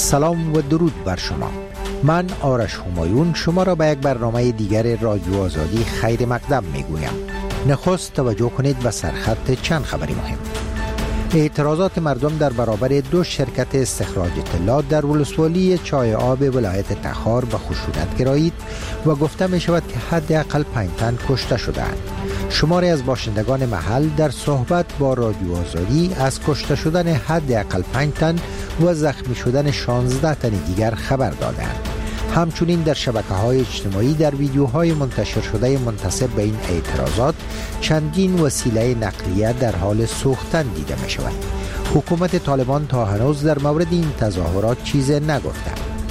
سلام و درود بر شما. من آرش همایون شما را به یک برنامه دیگر رادیو آزادی خیر مقدم می گویم. نخست توجه کنید به سرخط چند خبری مهم. اعتراضات مردم در برابر دو شرکت استخراج طلا در ولسوالی چای آب ولایت تخار به خشونت گرایید و گفته می شود که حداقل 5 تن کشته شدند. شماری از باشندگان محل در صحبت با رادیو آزادی از کشته شدن حداقل 5 تن و زخمی شدن 16 تن دیگر خبر دادند. همچنین در شبکه‌های اجتماعی در ویدیوهای منتشر شده منتسب به این اعتراضات چندین وسیله نقلیه در حال سوختن دیده می شود. حکومت طالبان تا هنوز در مورد این تظاهرات چیزی نگفته.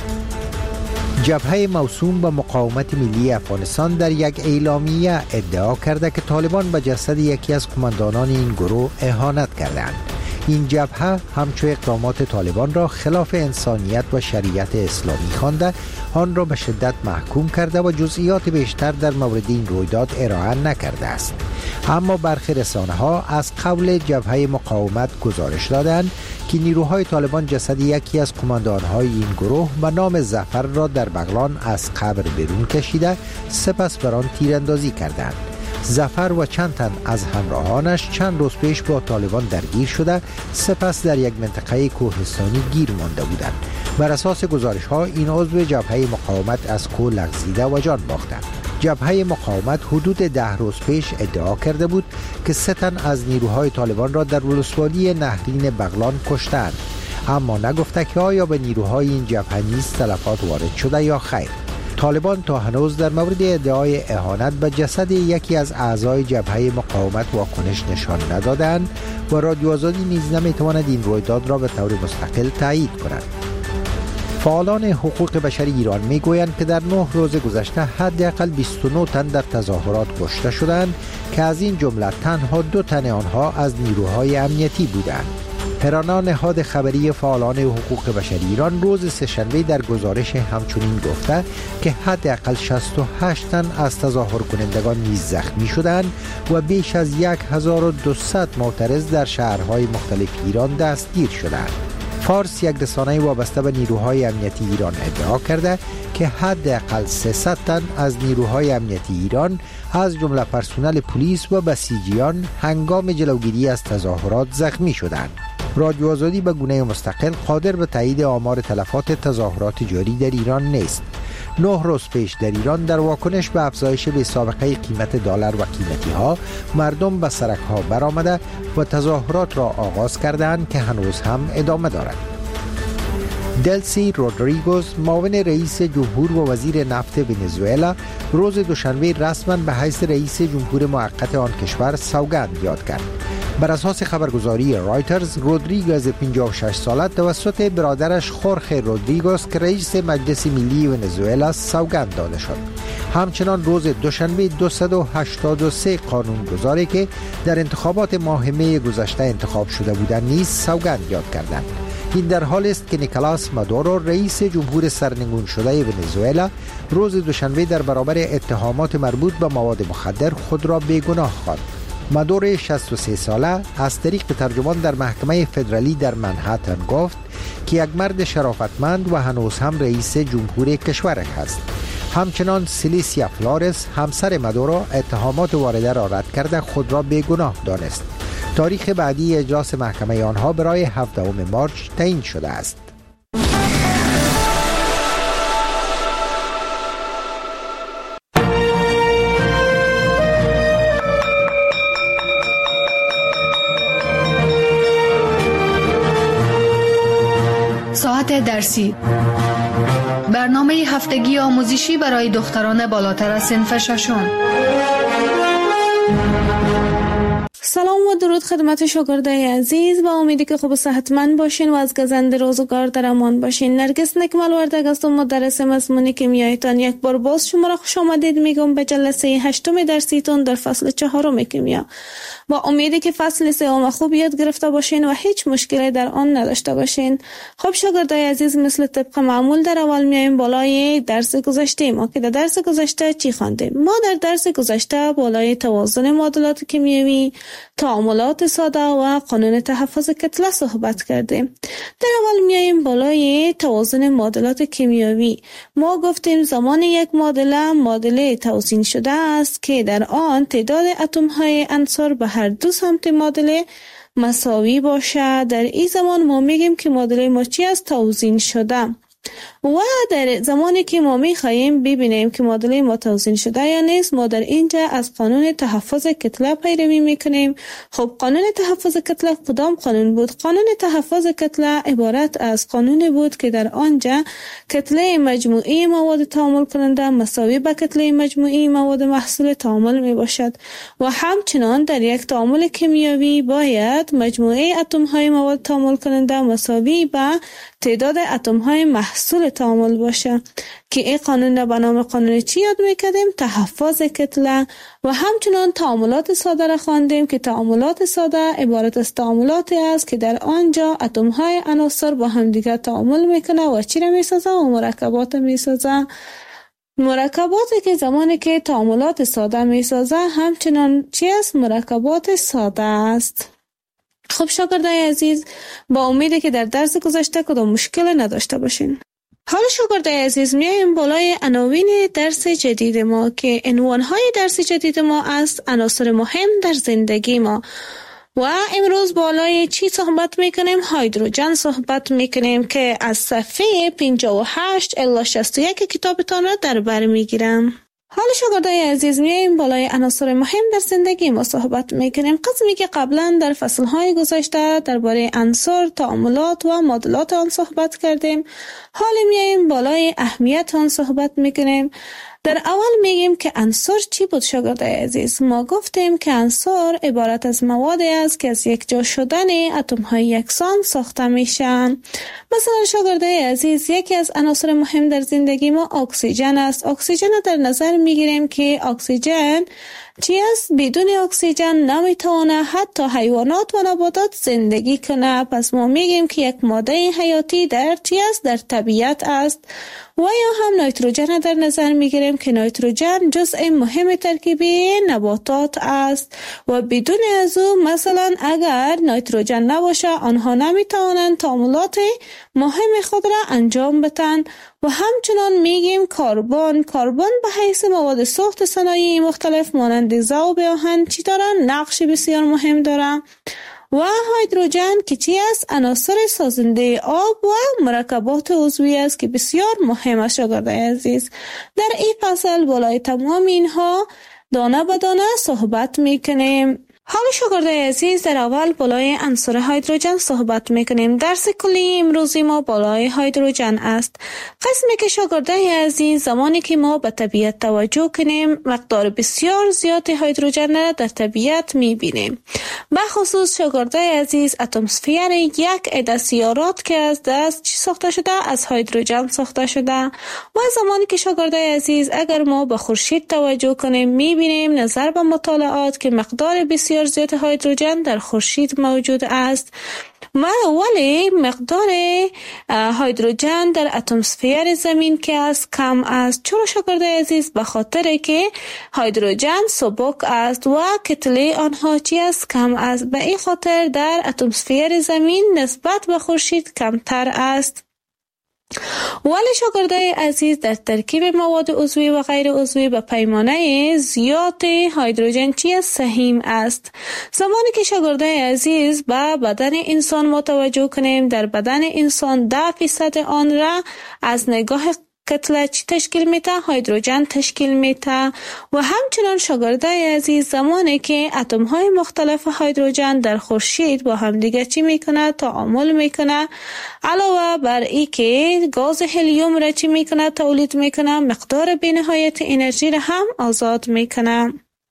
جبهه موسوم به مقاومت ملی افغانستان در یک اعلامیه ادعا کرده که طالبان به جسد یکی از قماندانان این گروه اهانت کردند. این جبهه همچو اقدامات طالبان را خلاف انسانیت و شریعت اسلامی خوانده، آن را به شدت محکوم کرده و جزئیات بیشتر در مورد این رویداد ارائه نکرده است. اما برخی رسانه‌ها از قول جبهه مقاومت گزارش دادند که نیروهای طالبان جسد یکی از قماندان‌های این گروه به نام ظفر را در بغلان از قبر بیرون کشیده، سپس بر آن تیراندازی کردند. ظفر و چند تن از همراهانش چند روز پیش با طالبان درگیر شده، سپس در یک منطقه کوهستانی گیر مانده بودند. بر اساس گزارش ها این عضو جبهه مقاومت از کوه لغزیده و جان باختند. جبهه مقاومت حدود 10 روز پیش ادعا کرده بود که 3 تن از نیروهای طالبان را در ولسوالی نهرین بغلان کشتند، اما نگفته که آیا به نیروهای این جبهه نیز تلفات وارد شده یا خیر. طالبان تا هنوز در مورد ادعای اهانت به جسد یکی از اعضای جبهه مقاومت واکنش نشان ندادند و رادیو آزادی نیز نمیتواند این رویداد را به طور مستقل تایید کند. فعالان حقوق بشر ایران میگویند که در 9 روز گذشته حداقل 29 تن در تظاهرات کشته شدند که از این جمله تنها 2 تن آنها از نیروهای امنیتی بودند. هرانا نهاد خبری فعالان حقوق بشر ایران روز سه‌شنبه در گزارش همچنین گفته که حداقل 68 تن از تظاهر کنندگان نیز زخمی شدند و بیش از 1200 معترض در شهرهای مختلف ایران دستگیر شدند. فارس یک رسانه وابسته به نیروهای امنیتی ایران ادعا کرده که حداقل 300 تن از نیروهای امنیتی ایران از جمله پرسنل پلیس و بسیجیان هنگام جلوگیری از تظاهرات زخمی شدند. رادیو آزادی به گونه مستقل قادر به تایید آمار تلفات تظاهرات جاری در ایران نیست. 9 روز پیش در ایران در واکنش به افزایش بی سابقه قیمت دلار و قیمتی ها مردم به سرک ها برآمده و تظاهرات را آغاز کردند که هنوز هم ادامه دارد. دلسی رودریگوز معاون رئیس جمهور و وزیر نفت ونزوئلا روز دوشنبه رسما به حیث رئیس جمهور موقت آن کشور سوگند یاد کرد. بر اساس خبرگزاری رایترز، رودریگوز 56 ساله توسط برادرش خورخه رودریگوز که رئیس مجلس ملی ونزوئلا سوگند داده شد. همچنان روز دوشنبه 283 قانونگذاری که در انتخابات ماه می گذشته انتخاب شده بودند نیز سوگند یاد کردند. این در حالی است که نیکولاس مادورو رئیس جمهور سرنگون شده ونزوئلا روز دوشنبه در برابر اتهامات مربوط به مواد مخدر خود را بیگناه خواند. مادورو 63 ساله از طریق ترجمان در محکمه فدرالی در منهاتن گفت که یک مرد شرافتمند و هنوز هم رئیس جمهور کشور است. همچنان سیلیسیا فلورس همسر مادورو اتهامات وارده را رد کرده خود را بیگناه دانست. تاریخ بعدی اجلاس محکمه آنها برای 17 مارس تعیین شده است. ساعت درسی، برنامه هفتگی آموزشی برای دختران بالاتر از صنف ششم. سلام و درود خدمت شاگردای عزیز، با امیدی که خوب و صحتمند باشین و از گزند روزگار در امان باشین. نرگس نکمل وردگ هستم، مدرس مضمون کیمیایتان. یک بار باز شما را خوش آمدید میگم به جلسه 8 درسیتون در فصل 4 کیمیا. با امیدی که فصل 3 خوب یاد گرفته باشین و هیچ مشکلی در آن نداشته باشین. خب شاگردای عزیز، مثل طبق معمول در اول میایم بالای درس گذشته ما که در درس گذشته چی خواندیم. ما در درس گذشته بالای توازن معادلات کیمیایی، تعامل تعاملات ساده و قانون تحفظ کتله صحبت کردیم. در اول میاییم بالای توازن معادلات کیمیایی. ما گفتیم زمان یک معادله توزیع شده است که در آن تعداد اتم های عنصر به هر دو سمت معادله مساوی باشه. در این زمان ما میگیم که معادله ما چی است؟ توزیع شده. و در زمانی که ما میخواییم ببینیم که معادله ما توزیع شده یا نیست، ما در اینجا از قانون تحفظ کتله پیروی میکنیم. خب قانون تحفظ کتله کدام قانون بود؟ قانون تحفظ کتله عبارت از قانون بود که در آنجا کتله مجموعی مواد تعامل کننده مساوی به کتله مجموعی مواد محصول تعامل می باشد و همچنان در یک تعامل کیمیایی باید مجموعه اتم های مواد تعامل کننده مساوی به تعداد اتم های محصول تعامل باشه که این قانون را به نام قانون چی یاد میکردیم؟ تحفظ کتله. و همچنان تعاملات ساده را خواندیم که تعاملات ساده عبارت از تعاملاتی است که در آنجا اتم های عناصر با همدیگر تعامل میکنه و چی را میسازه؟ و مرکبات میسازه. مرکباتی که زمانی که تعاملات ساده میسازه همچنان چی است؟ مرکبات ساده است. خب شاگردای عزیز، با امیده که در درس گذشته کدام مشکل نداشته باشین. حالا شاگردای عزیز میایم بالای عناوین درس جدید ما که عنوانهای درس جدید ما است عناصر مهم در زندگی ما. و امروز بالای چی صحبت میکنیم؟ هیدروژن صحبت میکنیم که از صفحه 58 الی 61 کتابتان را در بر میگیرم. حالا شاگردای عزیز میایم بالای عناصر مهم در زندگی ما صحبت میکنیم. قسمی که قبلا در فصلهای گذشته درباره عناصر، تعاملات و معادلات آن صحبت کردیم. حالا میایم بالای اهمیت آن صحبت میکنیم. در اول میگیم که عنصر چی بود شاگردای عزیز؟ ما گفتیم که عنصر عبارت از موادی است که از یک جا شدن اتم های یکسان ساخته میشن. مثلا شاگردای عزیز یکی از عناصر مهم در زندگی ما اکسیژن است. اکسیژن را در نظر میگیریم که اکسیژن چی است؟ بدون اکسیژن نمیتونه حتی حیوانات و نباتات زندگی کنه. پس ما میگیم که یک ماده حیاتی در چی است؟ در طبیعت است. و یا هم نیتروژن در نظر میگیریم که نیتروژن جزء مهم ترکیبی نباتات است و بدون از او مثلا اگر نیتروژن نباشه آنها نمیتوانند تعاملات مهم خود را انجام بدن. و همچنان میگیم کربن به حیث مواد ساخت صنایع مختلف مانند ذوب آهن چی دارن؟ نقش بسیار مهم دارن. و هیدروژن که چی است؟ عناصر سازنده آب و مرکبات عضوی است که بسیار مهم است شاگردای عزیز. در این فصل بالای تمام اینها دانه به دانه صحبت میکنیم. حالا شاگردای عزیز در اول بالای عنصر هیدروژن صحبت میکنیم. درس کلی امروزی ما بالای هیدروژن است. قسمی که شاگردای عزیز زمانی که ما به طبیعت توجه کنیم مقدار بسیار زیاد هیدروژن را در طبیعت میبینیم. به خصوص شاگردای عزیز اتمسفر یک عده سیارات که از دست چی ساخته شده؟ از هیدروژن ساخته شده. و زمانی که شاگردای عزیز اگر ما به خورشید توجه کنیم میبینیم نظر به مطالعات که مقدار بسیار زیاد هیدروژن در خورشید موجود است. ولی مقدار هیدروژن در اتمسفر زمین که است کم است. چرا شاگردای عزیز؟ به خاطر که هیدروژن سبک است و کتله آنها چی است؟ کم است. به این خاطر در اتمسفر زمین نسبت به خورشید کمتر است. ولی شاگردای عزیز در ترکیب مواد عضوی و غیر عضوی به پیمانه زیاد هیدروژن چی سهیم است. زمانی که شاگردای عزیز به بدن انسان متوجه کنیم در بدن انسان 10% آن را از نگاه کتله چی تشکیل میده؟ هیدروژن تشکیل میده. و همچنان شاگردای عزیز زمانی که اتم های مختلف هیدروژن در خورشید با هم دیگه چی میکنه؟ تعامل میکنه. علاوه بر این که گاز هلیوم را چی میکنه؟ تولید میکنه. مقدار بی‌نهایت انرژی را هم آزاد میکنه.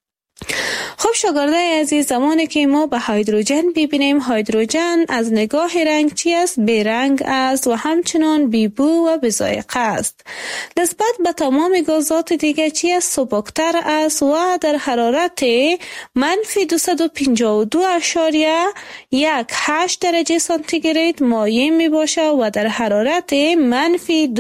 خب شاگردای عزیز زمانی که ما به هیدروژن ببینیم هیدروژن از نگاه رنگ چی است؟ بیرنگ است و همچنان بیبو و بذائقه است. نسبت به تمام گازات دیگه چی است؟ سبکتر است و در حرارت منفی 252.18 درجه سانتیگراد مایع می باشه و در حرارت منفی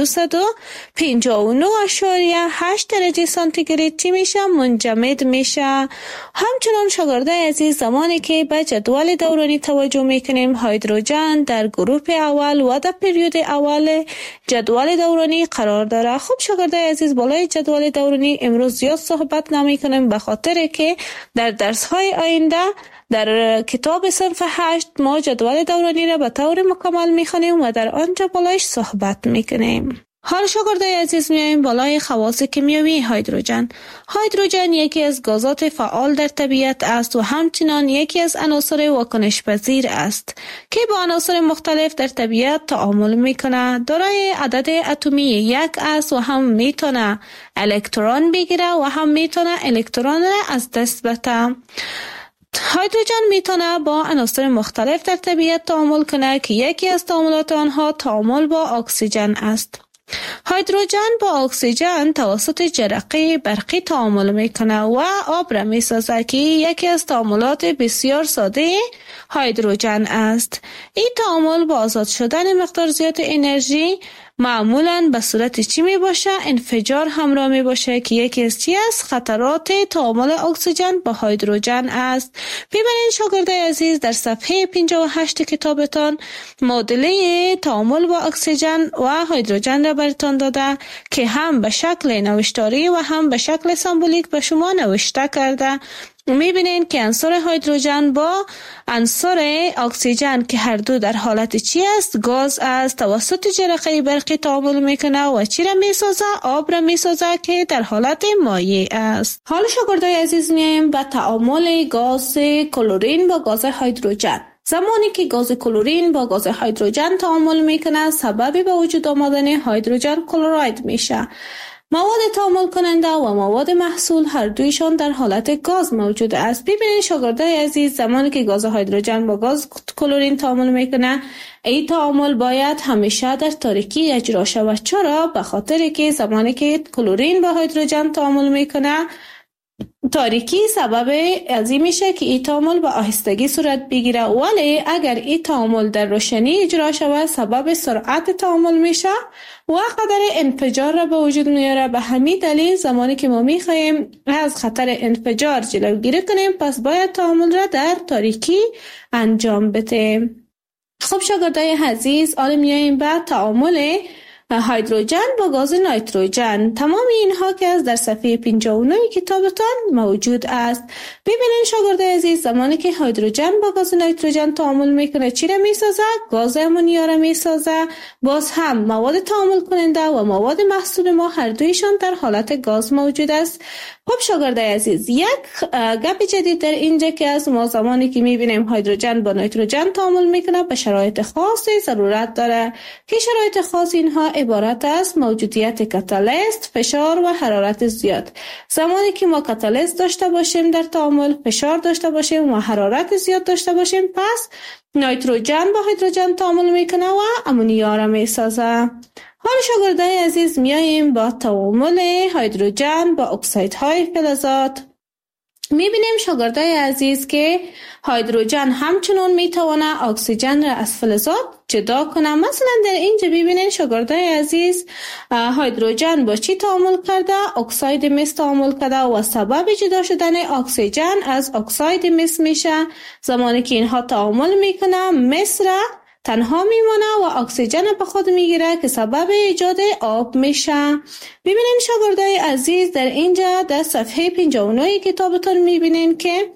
259.8 درجه سانتیگراد چی میشه؟ منجمد میشه. همچنان شاگردای عزیز زمانی که به جدول دورانی توجه میکنیم، هیدروژن در گروه اول و در پریود اول جدول دورانی قرار داره. خب شاگردای عزیز، بالای جدول دورانی امروز زیاد صحبت نمی کنیم به خاطر که در درس های آینده در کتاب صنف 8 ما جدول دورانی را به طور مکمل میخوانیم و در آنجا بالایش صحبت میکنیم. حال شاگردای عزیز میایم بالای خواص کیمیایی هیدروژن. هیدروژن یکی از گازات فعال در طبیعت است و همچنین یکی از عناصر واکنش پذیر است که با عناصر مختلف در طبیعت تعامل میکنه. دارای عدد اتمی 1 است و هم میتونه الکترون بگیره و هم میتونه الکترون را از دست بده. هیدروژن میتونه با عناصر مختلف در طبیعت تعامل کنه که یکی از تعاملات آنها تعامل با اکسیژن است. هیدروژن با اکسیژن توسط جرقه برقی تعامل میکنه و آب را میسازه که یکی از تعاملات بسیار ساده هیدروژن است. این تعامل با آزاد شدن مقدار زیاد انرژی معمولاً به صورت چی می باشه؟ انفجار همراه می باشه که یکی از چی است؟ خطرات تعامل اکسیژن با هیدروژن است. ببینید شاگردای عزیز، در صفحه 58 کتابتان معادله تعامل با اکسیژن و هیدروژن را براتان داده که هم به شکل نوشتاری و هم به شکل سمبولیک به شما نوشته کرده. میبینین که عنصر هیدروژن با عنصر اکسیژن که هر دو در حالت چی است؟ گاز است. توسط جرقه برقی تعامل میکنه و چی را میسازه؟ آب را میسازه که در حالت مایع است. حالا شاگردای عزیز میایم به تعامل گاز کلورین با گاز هیدروژن. زمانی که گاز کلورین با گاز هیدروژن تعامل میکنه، سبب به وجود آمدن هیدروژن کلراید میشه. مواد تعامل کننده و مواد محصول هر دویشان در حالت گاز موجود است. ببینید شاگردای عزیز، زمانی که گاز هیدروژن با گاز کلورین تعامل میکنه، این تعامل باید همیشه در تاریکی اجرا شود. چرا؟ به خاطر که زمانی که کلورین با هیدروژن تعامل میکنه، تاریکی سبب از این میشه که این تعامل با آهستگی صورت بگیره، ولی اگر این تعامل در روشنی اجرا شود سبب سرعت تعامل میشه و قدر انفجار را به وجود میاره. به همین دلیل زمانی که ما میخوایم از خطر انفجار جلوگیری کنیم، پس باید تعامل را در تاریکی انجام بدیم. خب شاگردای عزیز، حالا میایم به تعامل هیدروژن با گاز نیتروژن. تمام اینها که از در صفحه 59 کتابتان موجود است. ببینید شاگردای عزیز، زمانی که هیدروژن با گاز نیتروژن تعامل میکنه، چی را میسازه؟ گاز امونیا را میسازه. باز هم مواد تعامل کننده و مواد محصول ما هر دویشان در حالت گاز موجود است. خب شاگردای عزیز، یک گپ جدید در اینجا که از ما زمانی که میبینیم هیدروژن با نیتروژن تعامل میکنه، به شرایط خاصی ضرورت داره که شرایط خاص اینها عبارت است موجودیت کاتالیست، فشار و حرارت زیاد. زمانی که ما کاتالیست داشته باشیم در تعامل، فشار داشته باشیم و حرارت زیاد داشته باشیم، پس نیتروژن با هیدروژن تعامل میکنه و امونیا را میسازه. حالا شاگردای عزیز میاییم با تعامل هیدروژن با اکسیدهای فلزات. میبینیم شاگردای عزیز که هیدروژن همچنان میتونه اکسیژن را از فلزات جدا کنه. مثلا در اینجا ببینید شاگردای عزیز، هیدروژن با چی تعامل کرده؟ اکساید مس تعامل کرده و سبب جدا شدن اکسیژن از اکساید مس میشه. زمانی که اینها تعامل میکنه، مس را تنها میمونه و اکسیژن به خود میگیره که سبب ایجاد آب میشه. ببینین شاگردای عزیز، در اینجا در صفحه 59 کتابتون میبینین که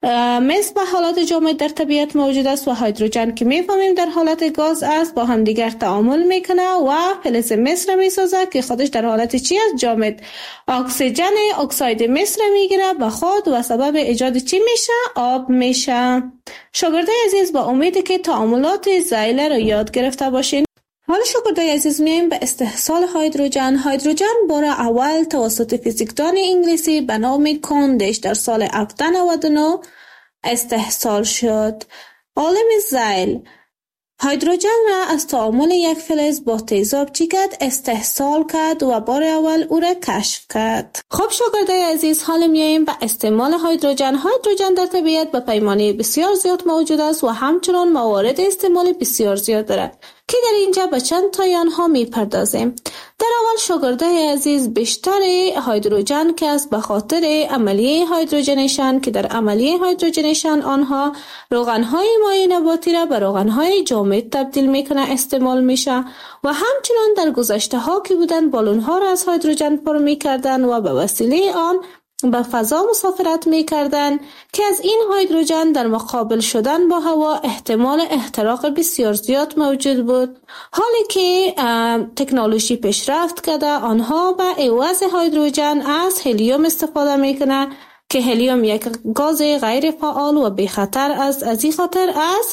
مس به حالات جامد در طبیعت موجود است و هیدروژن که میفهمیم در حالت گاز است با هم دیگر تعامل میکنه و فلز مس را میسازه که خودش در حالت چی است؟ جامد. اکسیژن اکساید مس را میگیره به خود و سبب ایجاد چی میشه؟ آب میشه. شاگردای عزیز، با امید که تعاملات زایله را یاد گرفته باشین. حالا شاگردای عزیز میایم به استحصال هیدروژن. هیدروژن بار اول توسط فیزیکدان انگلیسی به نام کاندش در سال 1799 استحصال شد. عالم زایل هیدروژن را از تعامل یک فلز با تیزاب چی کرد؟ استحصال کرد و بار اول او را کشف کرد. خب شاگردای عزیز، حالا میاییم به استعمال هیدروژن. هیدروژن در طبیعت به پیمانه بسیار زیاد موجود است و همچنان موارد استعمال بسیار زیاد دارد که در اینجا به چند تای آنها میپردازیم. در اول شاگردای عزیز بیشتر هیدروژن که است به خاطر عملیه هیدروژنیشن که در عملیه هیدروژنیشن آنها روغنهای مایع نباتی را به روغنهای جامد تبدیل میکنه استعمال میشه و همچنان در گذشته ها که بودن بالون ها را از هیدروژن پر میکردن و به وسیله آن به فضا مسافرت میکردن که از این هیدروژن در مقابل شدن با هوا احتمال احتراق بسیار زیاد موجود بود. حالی که تکنولوژی پیشرفت کرده آنها به عوض هیدروژن از هلیوم استفاده میکنه که هلیوم یک گاز غیر فعال و بی خطر است. از این خاطر از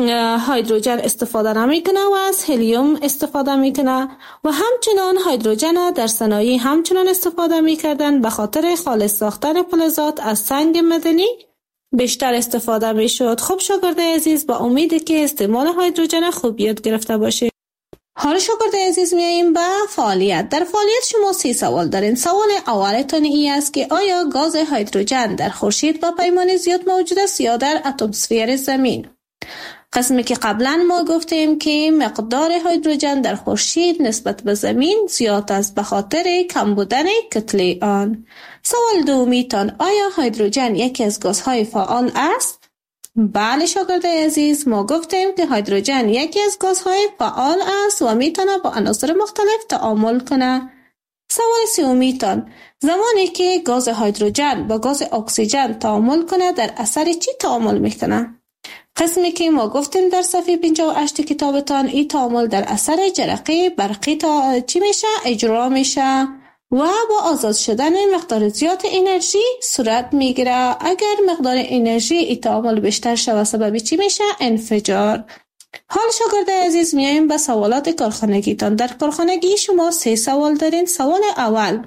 هیدروژن استفاده نمیکنه و از هلیوم استفاده میکنه و همچنان هیدروژن در صنایع همچنان استفاده میکردن به خاطر خالص ساختن فلزات از سنگ معدنی بیشتر استفاده میشد. خب شاگرد عزیز با امید که استعمال هیدروژن خوب یاد گرفته باشه. حالا شاگرد عزیز میاییم به فعالیت. در فعالیت شما 3 سوال دارین. سوال اولتون این است که آیا گاز هیدروژن در خورشید با پیمانی زیاد موجود است یا در اتمسفر زمین؟ قسمی که قبلا ما گفتیم که مقدار هیدروژن در خورشید نسبت به زمین زیاد است به خاطر کم بودن کتله آن. سوال دومیتان آیا هیدروژن یکی از گازهای فعال است؟ بله شاگرد عزیز ما گفتیم که هیدروژن یکی از گازهای فعال است و میتونه با عناصر مختلف تعامل کنه. سوال سومیتان زمانی که گاز هیدروژن با گاز اکسیژن تعامل کنه در اثر چی تعامل میکنه؟ قسمی که ما گفتیم در صفحه 58 کتابتان این تعامل در اثر جرقه برقی چی میشه؟ اجرا میشه و با آزاد شدن مقدار زیاد انرژی صورت میگیره. اگر مقدار انرژی این تعامل بیشتر شود سبب چی میشه؟ انفجار. حال شاگرد عزیز میاییم به سوالات کارخانگیتان. در کارخانگی شما 3 سوال دارین. سوال اول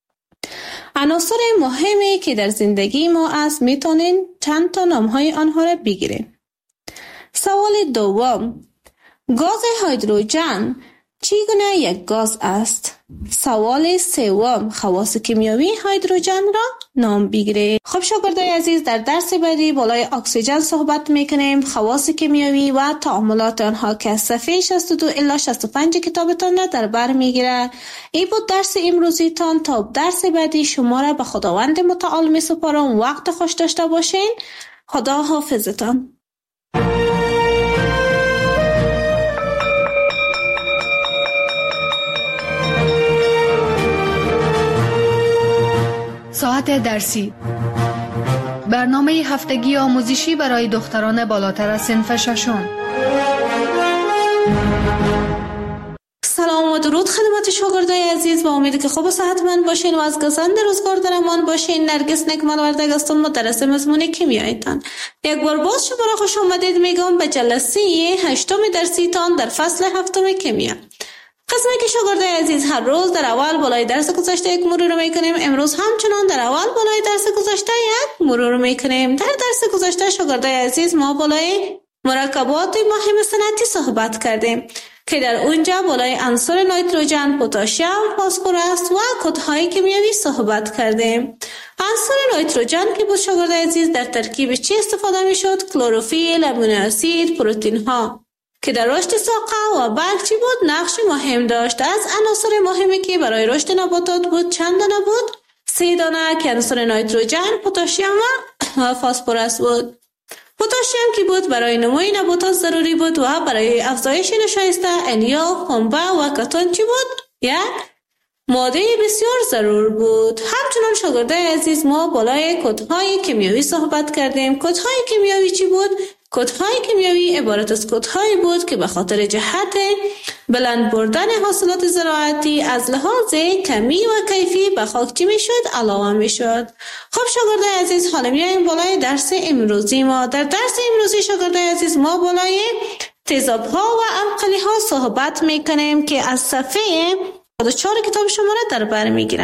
عناصر مهمی که در زندگی ما است میتونین چند تا نامهای آنها را بگیرین. سوال دوم گاز هیدروژن چگونه یک گاز است؟ سوال سوم خواص کیمیایی هیدروژن را نام بگیرید. خب شاگردای عزیز در درس بعدی بالای اکسیژن صحبت میکنیم، خواص کیمیایی و تعاملات آنها که از صفحه 62 الی 65 کتابتان را در بر میگیره. این بود درس امروزیتان. تا درس بعدی شما را به خداوند متعال میسپارم. وقت خوش داشته باشین. خدا حافظتان. ساعت درسی، برنامه هفتگی آموزشی برای دختران بالاتر از صنف ششم. سلام و درود خدمت شاگردای عزیز. با امید که خوب و صحتمند باشین و از گزند روزگار در امان باشین. نرگس نکمل وردگ هستم، مدرس مضمون کیمیایتان. یک بار باز شما را خوش آمدید میگم به جلسه 8 درسیتان در فصل 7 کیمیا. قسمی که شاگردای عزیز هر روز در اول بالای درس گذشته یک مرور میکنیم، امروز همچنان در اول بالای درس گذشته یک مرور میکنیم. در درس گذشته شاگردای عزیز ما بالای مرکبات مهم صنعتی صحبت کردیم که در اونجا بالای عنصر نیتروژن، پتاسیم، فسفر و کدهای کیمیایی صحبت کردیم. عنصر نیتروژن که بود شاگردای عزیز در ترکیب چی استفاده میشد؟ کلروفیل، امینو اسید، پروتئین ها که در رشد ساقه و برگ چی بود؟ نقش مهم داشت. از عناصر مهمی که برای رشد نباتات بود چند دانه بود؟ 3 دانه که عنصر نیتروژن، پتاسیم و فسفر بود. پتاسیم که بود برای نموی نباتات ضروری بود و برای افزایش نشایسته الیاف، پنبه و کتان چی بود؟ یک ماده بسیار ضرور بود. همچنان شاگردای عزیز ما بالای کدهای کیمیایی صحبت کردیم. کدهای کیمیایی چی بود؟ کدهای کیمیایی عبارت از کدهایی بود که به خاطر جهت بلند بردن حاصلات زراعتی از لحاظ کمی و کیفی به خاک چی میشد؟ علاوه میشد. خب شاگردای عزیز حالا میایم بالای درس امروزی ما. در درس امروزی شاگردای عزیز ما بالای تیزاب‌ها و القلی ها صحبت میکنیم که از صفحه 4 کتاب شما را در بر میگیرن.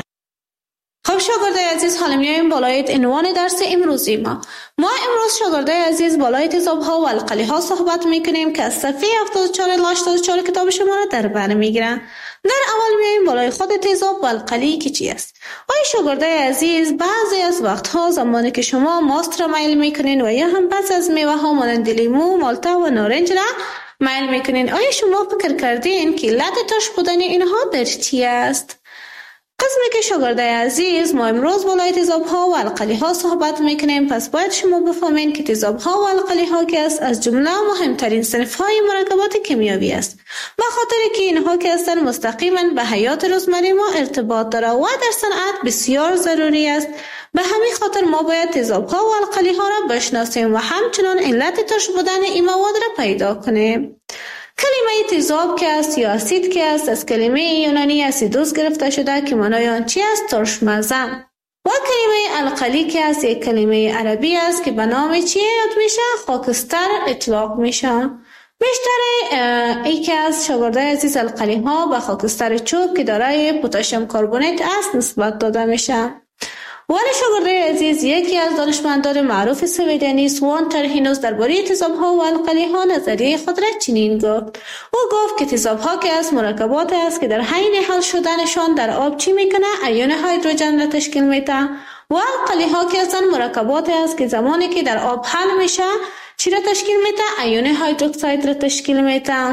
خب شاگردای عزیز حالا میایم بالای عنوان درس امروزی ما امروز شاگردای عزیز بالای تیزاب‌ها و القلی ها صحبت میکنیم که از صفحه 74 الی 84 کتاب شما را در بر میگیرن. در اول میایم بالای خود تیزاب و القلی که چی است. آیا شاگردای عزیز بعضی از وقتها زمانی که شما ماست را میل میکنین و یا هم بعضی از میوه ها مانند لیمو، مالتا و نارنج را میل میکنین. آیا شما فکر کردین که علت ترش بودن اینها در چی است؟ قسمی که شاگرده عزیز، ما امروز بالای تیزاب‌ها و القلی‌ها صحبت میکنیم، پس باید شما بفهمین که تیزاب‌ها و القلی‌ها که است از جمله مهمترین صنف‌های مرکبات کیمیایی است، به خاطر که اینها که هستند مستقیما به حیات روزمره ما ارتباط داره و در صنعت بسیار ضروری است. به همین خاطر ما باید تیزاب‌ها و القلی‌ها را بشناسیم و همچنان علت ترش بودن این مواد را پیدا کنیم. کلمه تیزاب که است یا اسید که است از کلمه یونانی اسیدوس گرفته شده که معنای آن چی است؟ ترشمزه. و کلمه القلی که است یک کلمه عربی است که به نام چی یاد میشه؟ خاکستر اطلاق میشه. بیشتر ای که از شاگرده عزیز القلی ها به خاکستر چوب که دارای پتاسیم کربونات است نسبت داده میشه. ولی شاگرده عزیز یکی از دانشمندان معروف سویدنی سوان ترهینوس درباره تیزاب‌ها و القلی‌ها نظریه خود را چنین گفت. او گفت که تیزاب‌ها که از مرکبات است که در حین حل شدنشان در آب چی میکنه؟ ایون هیدروژن را تشکیل میده. و القلی‌ها که از مرکبات است که زمانی که در آب حل میشه چی را تشکیل میده؟ ایون هیدروکساید را تشکیل میده.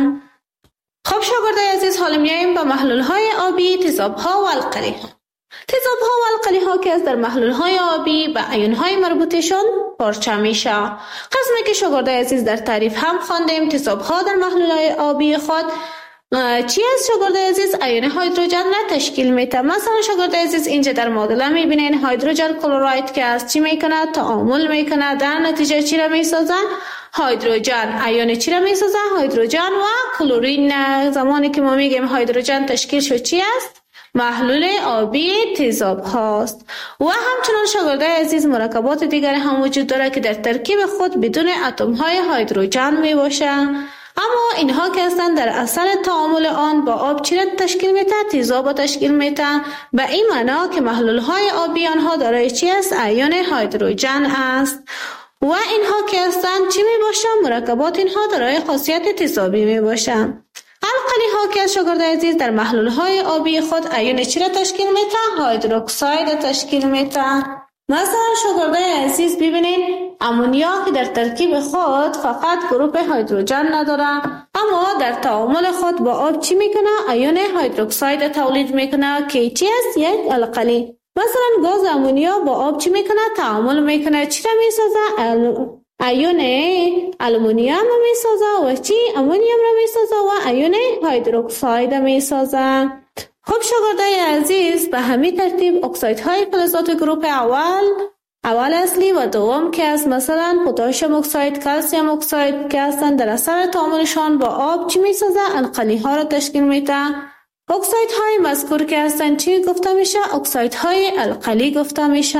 خب شاگرده عزیز، حالا میایم به محلول‌های آبی تیزاب‌ها و القلی‌ها. تیزاب‌ها و القلی‌ها که از در محلول‌های آبی به ایون‌های مربوطشان پارچه میشه. قسمی که شاگرده عزیز در تعریف هم خواندیم، تیزاب‌ها در محلول‌های آبی خود چی از شاگرده عزیز؟ ایون هیدروژن را تشکیل میده. مثلا شاگرده عزیز اینجا در معادله میبینین هیدروژن کلراید که از چی میکنه؟ تعامل میکنه، در نتیجه چی را میسازه؟ هیدروژن. ایون چی را میسازه؟ هیدروژن و کلورین. زمانی که ما میگیم هیدروژن تشکیل شد چی است؟ محلول آبی تیزاب هاست. و همچنان شاگرده عزیز مرکبات دیگر هم وجود داره که در ترکیب خود بدون اتم های هیدروژن می باشه، اما اینها که هستند در اثر تعامل آن با آب چی را تشکیل میده؟ تیزاب تشکیل میده. به این معنا که محلول های آبی آنها دارای چی است؟ ایون هیدروژن است. و اینها که هستند چی می باشه؟ مرکبات اینها دارای خاصیت تیزابی می باشه. القلی‌ها که از شاگرده عزیز در محلول‌های آبی خود ایون چی را تشکیل میده؟ هیدروکساید تشکیل میده. مثلا شاگرده عزیز ببینین امونیا که در ترکیب خود فقط گروپ هیدروژن نداره، اما در تعامل خود با آب چی میکنه؟ ایون هیدروکساید تولید میکنه که چی است؟ یک القلی. مثلا گاز امونیا با آب چی میکنه؟ تعامل میکنه، چی را میسازه؟ ایون آلومینیوم را میسازه و چی؟ امونیوم را میسازه و ایون هیدروکساید میسازه. خب شاگرده عزیز، به همین ترتیب اکسایدهای فلزات گروپ اول اصلی و دوم که است، مثلا پتاسیم اکساید، کلسیم اکساید که هستند در اثر تعاملشان با آب چی میسازه؟ القلی‌ها را تشکیل میده. اکسایدهای مذکور که هستند چی گفته میشه؟ اکسایدهای القلی گفته میشه.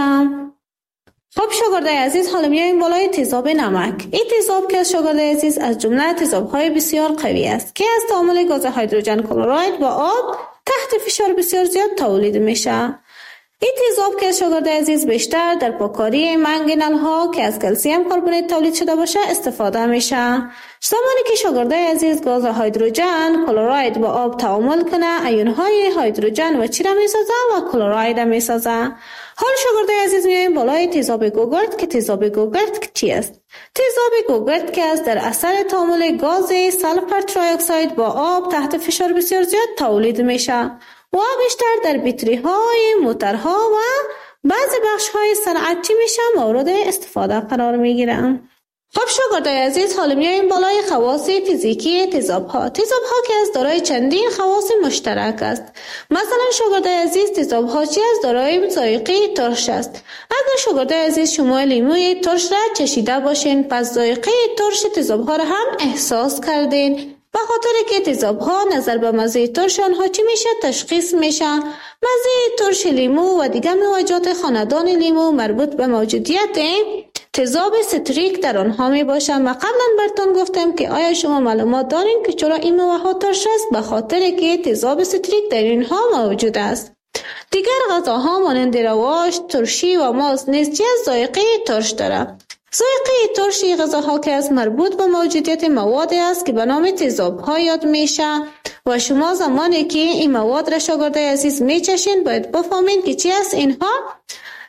خب شاگرده عزیز، حالا میایم بالای تیزاب نمک. این تیزاب که شاگرده عزیز از جمله تیزاب‌های بسیار قوی است که از تعامل گاز هیدروژن کلراید با آب تحت فشار بسیار زیاد تولید میشه. این تیزاب که شاگرده عزیز بیشتر در پاککاری منگنل‌ها که از کلسیم کربونات تولید شده باشه استفاده میشه. زمانی که شاگرده عزیز گاز هیدروژن کلراید با آب تعامل کنه، ایون‌های هیدروژن و چی را میسازه؟ و کلراید میسازه. حال شاگرده عزیز میایم بالای تیزاب گوگرد که تیزاب گوگرد چی است؟ تیزاب گوگرد که است در اثر تعامل گاز سلفر تری اکساید با آب تحت فشار بسیار زیاد تولید میشه و بیشتر در بیتری های، موترها و بعضی بخش های صنعتی میشه مورد استفاده قرار میگیرن. خب شاگرده عزیز، حالا میایم بالای خواص فیزیکی تیزاب‌ها. تیزاب‌ها که از دارای چندین خواص مشترک است. مثلا شاگرده عزیز، تیزاب‌ها چی از دارای ذائقه ترش است. اگر شاگرده عزیز شما لیموی ترش را چشیده باشین، پس ذائقه ترش تیزاب‌ها را هم احساس کردین. به خاطر که تیزاب‌ها نظر به مزه ترش آنها چی میشه؟ تشخیص میشه. مزه ترش لیمو و دیگر موجات خاندان لیمو مربوط به موجودیت تیزاب ستریک در آنها می باشند. و قبلا براتون گفتم که آیا شما معلومات دارین که چرا این مواد ترش است؟ به خاطر که تیزاب ستریک در اینها موجود است. دیگر غذاها مانند رواش، ترشی و ماست نیز چی از ذائقه ترش داره. ذائقه ترشی غذاها که از مربوط به موجودیت مواد است که به نام تیزاب‌ها یاد میشه و شما زمانی که این مواد را شاگرده عزیز میچشین باید بفهمین که چی است اینها.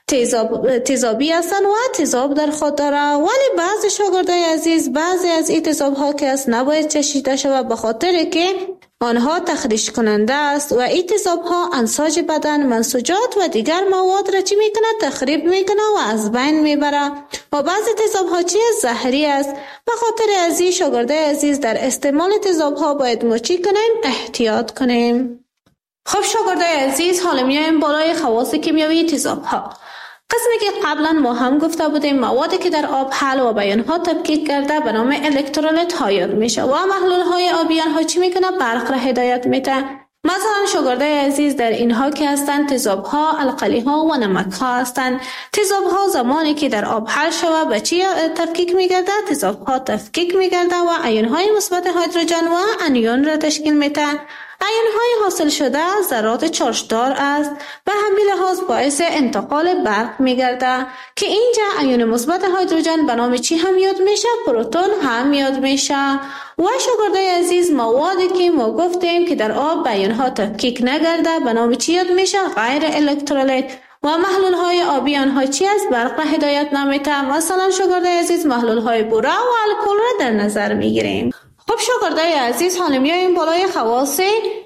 تیزابی هستند و تیزاب در خود داره، ولی بعضی شاگردای عزیز بعضی از این تیزاب ها که است نباید چشیده شود به خاطر که آنها تخریش کننده است و این تیزاب ها انساج بدن، منسوجات و دیگر مواد را چی میکنه؟ تخریب میکنه و از بین میبره و بعضی تیزاب ها چی زهری است. به خاطر از این شاگردای عزیز در استعمال تیزاب ها باید ما چی کنیم؟ احتیاط کنیم. خب شاگردای عزیز، حالا میایم بالای خواص کیمیایی تیزاب ها. قسمی که قبلا ما هم گفته بودیم موادی که در آب حل و به آنها تفکیک کرده به نام الکترولیت ها یاد میشه و محلول های آبی آنها چی میکنه؟ برق را هدایت میده. مثلا شاگردای عزیز در اینها که هستند تیزاب ها، القلی ها و نمک ها هستند. تیزاب ها زمانی که در آب حل شود به چی تفکیک میگرده؟ تیزاب ها تفکیک میگرده و آیون های مثبت هیدروژن و انیون را تشکیل میده. آیون های حاصل شده ذرات چارجدار است، به همین لحاظ باعث انتقال برق میگرده که اینجا آیون مثبت هیدروژن به نام چی هم یاد میشه؟ پروتون هم یاد میشه. و شاگردای عزیز موادی که ما گفتیم که در آب به آیونها تفکیک نگرده به نام چی یاد میشه؟ غیر الکترولیت. و محلول های آبی آنها چی است؟ برق را هدایت نمیده. مثلا شاگردای عزیز محلول های بوره و الکل را در نظر میگیریم. خب شاگردای عزیز، حالا میایم بالای خواص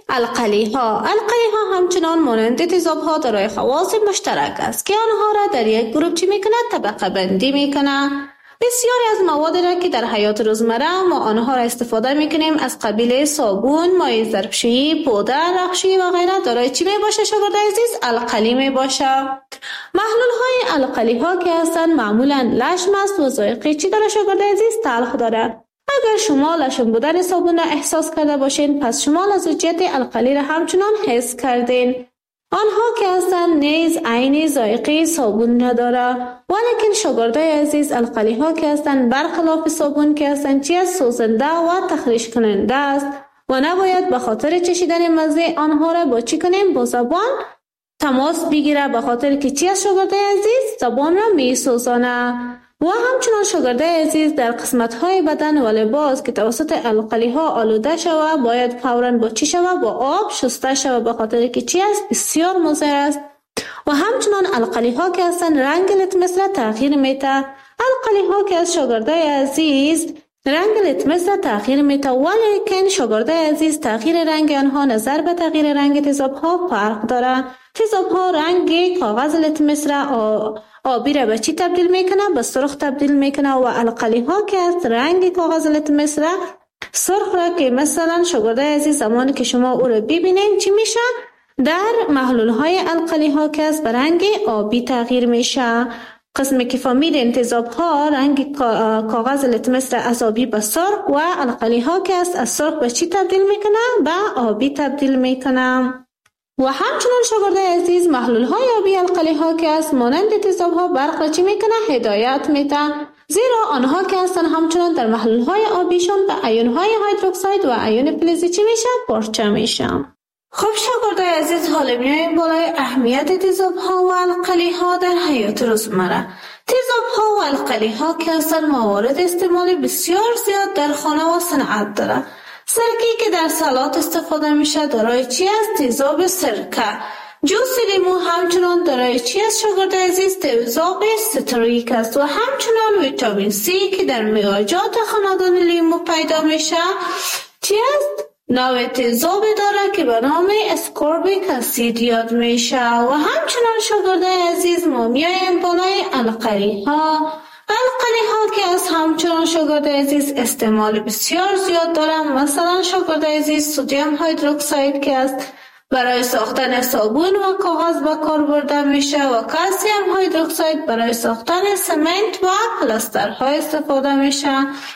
القلی ها. القلی ها همچنان مانند تیزاب ها دارای خواص مشترک است که آنها را در یک گروه چی میکنه؟ طبقه بندی میکنه. بسیاری از مواد را که در حیات روزمره ما آنها را استفاده میکنیم از قبیل صابون، مایع ظرفشویی، پودر، رختشویی و غیره دارای چی میباشه شاگردای عزیز؟ القلی میباشه. محلول های القلی ها که هستند معمولا لشم است و ذائقه چی داره شاگردای عزیز؟ تلخ داره. اگر شما لشم بودن صابون را احساس کرده باشین، پس شما لزوجیت القلی را همچنان حس کردین. آنها که هستند نیز عین ذائقه صابون نداره. ولیکن شاگردای عزیز، القلی ها که هستند برخلاف صابون که هستند چی است؟ سوزنده و تخریش کننده است و نباید به خاطر چشیدن مزه آنها را با چی کنیم؟ با زبان تماس بگیره، به خاطر که چی است شاگردای عزیز؟ زبان را می سوزانه. و همچنان شاگردای عزیز در قسمت‌های بدن و لباس که توسط القلی ها آلوده شود باید فوراً با چی شود؟ با آب شسته شود، به خاطر که چی است؟ بسیار مضر است. و همچنان القلی ها که هستند رنگ لتمس را تغییر میده. القلی ها که از شاگردای عزیز رنگ لتمس را تغییر میده، ولیکن شاگردای عزیز تغییر رنگ آنها نظر به تغییر رنگ تیزاب ها فرق داره. تیزاب ها رنگ کاغذ لتمس را آبی را به چی تبدیل میکنه؟ به سرخ تبدیل میکنه. و القلی ها که است رنگ کاغذ لتمس را سرخ را که مثلا شاگردای عزیز زمانی که شما او را ببینین چی میشه؟ در محلول های القلی ها که است به رنگ آبی تغییر میشه. قسمی که فهمیدین تیزاب ها رنگ کاغذ لتمس را از آبی به سرخ و القلی ها که است از سرخ به چی تبدیل میکنه؟ به آبی تبدیل میکنه. و همچنان شاگردای عزیز محلول های آبی القلی ها که است مانند تیزاب ها برق را چی میکنه؟ هدایت میده، زیرا آنها که هستن همچنان در محلول های آبیشون به آیون های هیدروکساید و آیون فلزی چی میشه؟ پارچه میشه. خب شاگردای عزیز، حالا میایم بالای اهمیت تیزاب ها و القلی ها در حیات روزمره. تیزاب ها و القلی ها که هستن موارد استعمال بسیار زیاد در خانه و صنعت داره. سرکه‌ای که در سالاد استفاده میشه دارای چی است؟ تیزاب سرکه. جوس لیمو همچنان دارای چی است شاگردای عزیز؟ تیزاب ستریک است. و همچنان ویتامین سی که در میوه‌جات خاندان لیمو پیدا میشه چی است؟ نوع تیزاب داره که به نام اسکوربیک اسید یاد میشه. و همچنان شاگردای عزیز ما میایم بالای القلی ها. القلی ها که از همچنان شاگردای عزیز استعمال بسیار زیاد دارن. مثلا شاگردای عزیز سدیم هیدروکساید که است برای ساختن صابون و کاغذ به کار برده میشه و کلسیم هیدروکساید برای ساختن سمنت و پلاسترها استفاده میشه.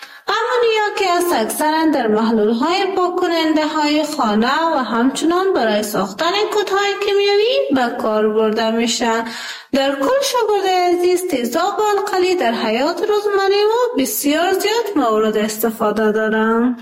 امونیا که است اکثرا در محلول های پاک کننده های خانه و همچنان برای ساختن کودهای کیمیایی به کار برده میشه. در کل شاگردای عزیز تیزاب و القلی در حیات روزمره ما بسیار زیاد مورد استفاده دارن.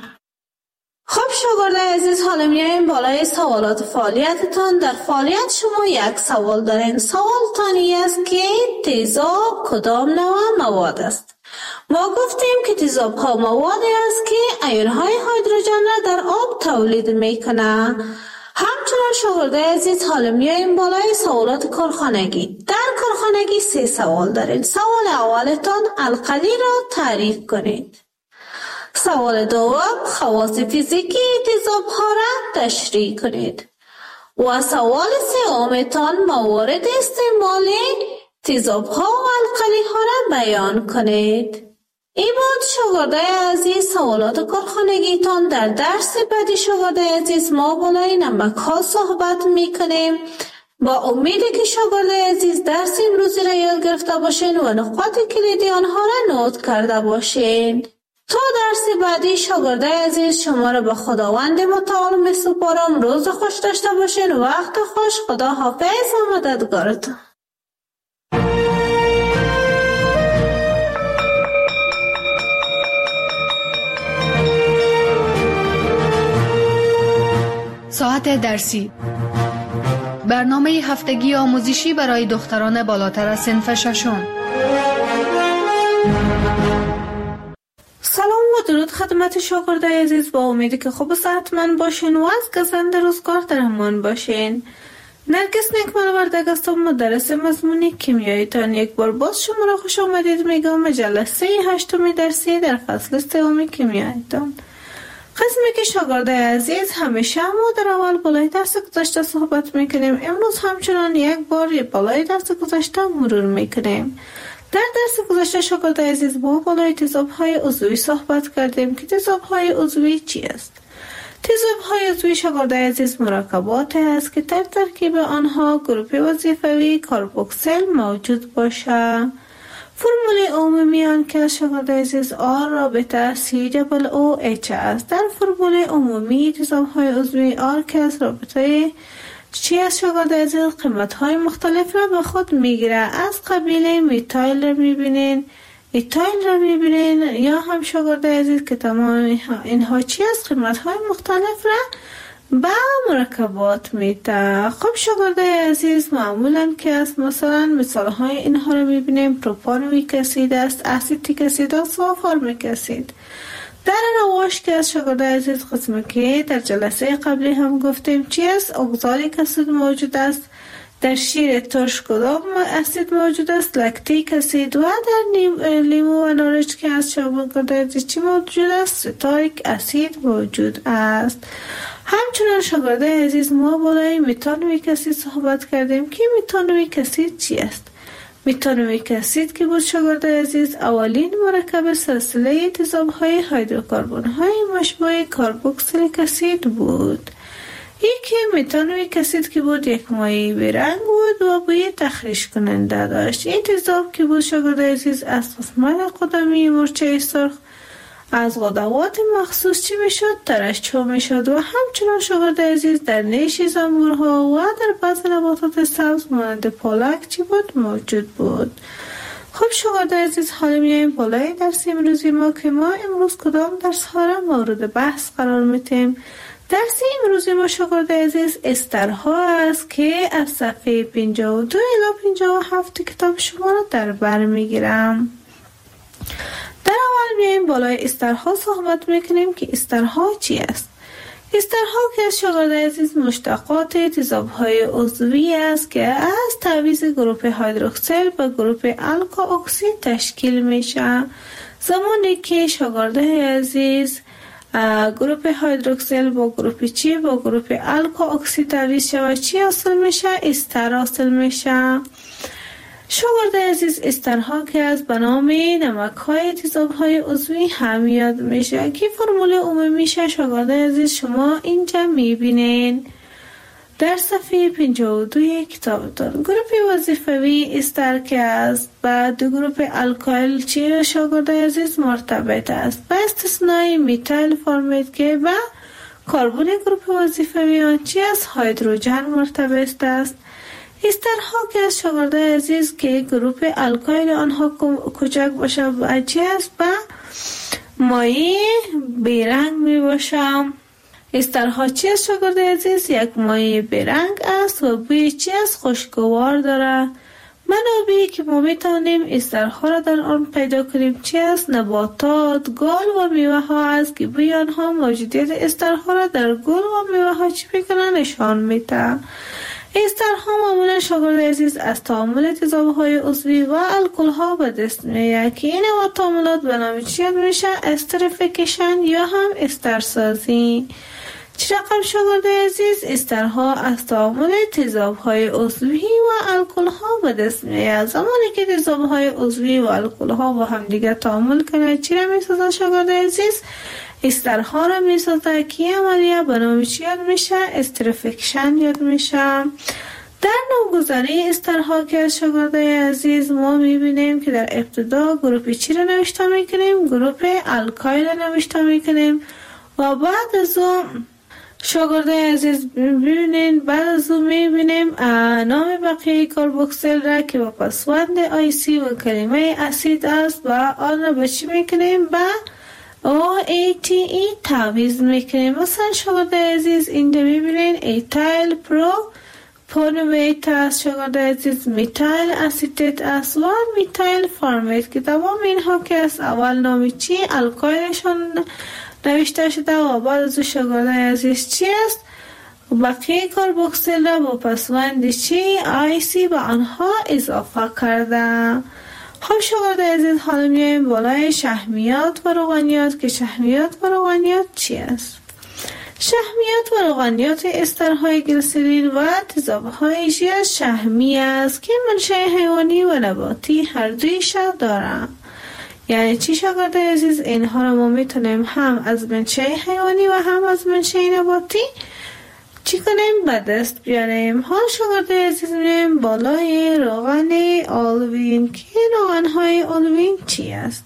خب شاگردای عزیز، حالا میایم بالای سوالات فعالیتتان. در فعالیت شما یک سوال دارین. سوالتان است که تیزاب کدام نوع مواد است؟ ما گفتیم که تیزاب ها موادی است که آیون های هیدروژن را در آب تولید میکنه. همچنان شاگرده عزیز حالا میایم بالای سوالات کارخانگی. در کارخانگی 3 سوال دارین. سوال اولتان القلی را تعریف کنید. سوال دوم خواص فیزیکی تیزاب ها را تشریح کنید. و سوال سومتان موارد استعمال تیزاب ها و القلی ها را بیان کنید. این بود شاگرده عزیز سوالات کارخانگیتان. در درس بعدی شاگرده عزیز ما بالای نمک ها صحبت میکنیم. با امیدی که شاگرده عزیز درس امروزی را یاد گرفته باشین و نقاط کلیدی آنها را نوت کرده باشین. تا درس بعدی شاگرده عزیز شما را به خداوند متعال میسپارم. روز خوش داشته باشین. وقت خوش. خدا حافظ و مددگارتان. ساعت درسی، برنامه هفتگی آموزشی برای دختران بالاتر از صنف ششم. سلام و درود خدمت شاگرده عزیز. با امیدی که خوب و صحتمند باشین و از گزند روزگار در امان باشین. نرگس نکمالوردگ هستم، مدرس مضمون کیمیایی تان. یک بار باز شما را خوش آمدید میگم جلسه 8 درسی در فصل 3 کیمیایی تان. قسمی که شاگرده عزیز همیشه ما در اول بالای درس گذشته صحبت میکنیم. امروز همچنان یک بار بالای درس گذشته مرور میکنیم. در درس گذشته شاگرده عزیز ما بالای تیزاب‌های عضوی صحبت کردیم که تیزاب‌های عضوی چی است؟ تیزاب‌های عضوی شاگرده عزیز مرکبات است که در ترکیب آنها گروپ وظیفوی کاربوکسیل موجود باشه. فرمول عمومی آن که شاگرده عزیز R رابطه COOH است. در فرمول عمومی تیزاب‌های عضوی R که از رابطه چی از شاگرده عزیز قیمت‌های مختلف را به خود میگیره. از قبیل میتایل را میبینین، ایتایل را میبینین، یا هم شاگرده عزیز که تمام اینها چی از قیمت‌های مختلف را با مرکبات میده. خب شاگرده عزیز معمولا که از مثلا مثالهای اینها رو میبینیم. پروپانویک اسید است، اسیتیک اسید است و فارمیک اسید. در رواش که از شاگرده عزیز قسمی که در جلسه قبلی هم گفتیم چی است؟ اگزالیک اسید موجود است. در شیر ترش کدام اسید موجود است؟ لکتیک اسید. و در لیمو و نارنج که از شاگرده عزیز چی موجود است؟ ستاریک اسید موجود است. همچنان شاگرده عزیز ما بالای میتانویک اسید صحبت کردیم که میتانویک اسید چی است؟ میتانویک اسید که بود شاگرده عزیز اولین مرکب سلسله تیزاب‌های هیدروکربن های مشبوع کاربوکسیلیک اسید بود. یکی میتانویک اسید که بود یک مایع بیرنگ بود و بوی تخریش کننده داشت. این تیزاب که بود شاگرده عزیز از قسمت قدمی مورچه سرخ از غدوات مخصوص چی میشد؟ ترشح میشد و همچنان شاگرده عزیز در نیش زنبورها و در بعض نباتات سبز مانند پالک چی بود؟ موجود بود. خب شاگرده عزیز حالا میایم بالای درس امروزی ما که ما امروز کدام درس ها را مورد بحث قرار میتیم. درس امروزی ما شاگرده عزیز استرها است که از صفحه 52 الی 57 کتاب شما را در بر میگیرم. در اول میایم بالای استرها صحبت میکنیم که استرها چی است. استرها که از شاگرده عزیز مشتقات تیزاب‌های عضوی است که از تعویض گروپ هیدروکسیل به گروپ الکا اکسید تشکیل میشه. زمانی که شاگرده عزیز گروپ هیدروکسیل با گروپ چی با گروپ الکا اکسید تعویض شود چی حاصل میشه؟ استر حاصل میشه. شاگرده عزیز استرها که از به نام نمک‌های تیزاب‌های عضوی هم یاد میشه که فرمول عمومیشه شاگرده عزیز شما اینجا میبینین در صفحه 52 کتابتون. گروپ وظیفوی استر که است با دو گروپ الکایل چی شاگرده عزیز مرتبط است با استثنای میتایل فرمید که با کربن گروپ وظیفوی آن چی است؟ هیدروژن مرتبط است. استرها که از شاگرده عزیز که گروپ الکایل آنها کوچک باشه و چی است؟ با مایع بیرنگ می باشه. استرها چی است شاگرده عزیز؟ یک مایع بیرنگ است و بوی چی است؟ خوشگوار داره. منابعی که ما میتونیم استرها را در آن پیدا کنیم چی است؟ نباتات، گل و میوه ها است که بوی آنها موجودیت استرها را در گل و میوه ها چی میکنن؟ نشان میده. استرها معمولا شاگرد عزیز از تعامل تیزابهای عضوی و الکل ها به دست میاد که این تعاملات به نام چی میشه؟ استریفیکیشن یا هم استرسازی. چه رقم شاگرد عزیز؟ استرها از تعامل تیزابهای عضوی و الکل ها به دست میاد. زمانی که تیزابهای عضوی و الکل ها با هم دیگه تعامل کنه چی را میسازن شاگرد عزیز؟ استرها را میسازه که عملیه به نام چی یاد میشه؟ استریفیکشن یاد میشه. در نامگذاری استرها که از شاگرد عزیز ما میبینیم که در ابتدا گروپ چی را نوشته میکنیم؟ گروپ الکایل را نوشته میکنیم و بعد از اون شاگرد عزیز ببینید بعد از اون میبینیم نام بقیه کاربوکسیل را که با پسوند آیسی و کلمه اسید است و آن را به چی میکنیم؟ به OATE تعویض میکنیم. مثلا شاگرد عزیز اینجا میبینید ایتایل پروپانویت است، شاگرد عزیز میتایل اسیتیت است و میتایل فارمیت که تمام اینها که از اول نام چی الکایلشون نوشته شده و بعد از شاگرد عزیز چی است؟ بقیه کاربوکسیل را با پسوند چی آیسی به آنها اضافه کرده. خب شاگرد عزیز حالا میایم بالای شحمیات و روغنیات که شحمیات و روغنیات چی است؟ شحمیات و روغنیات استرهای گلیسرین و تیزابهای چی است؟ شحمی است که منشأ حیوانی و نباتی هر دویش دارند. یعنی چی شاگرد عزیز؟ اینها را ما میتونیم هم از منشأ حیوانی و هم از منشأ نباتی چی کنیم؟ به دست بیاریم. حال شاگرد عزیز میریم بالای روغن آلوین که روغنهای آلوین چی است؟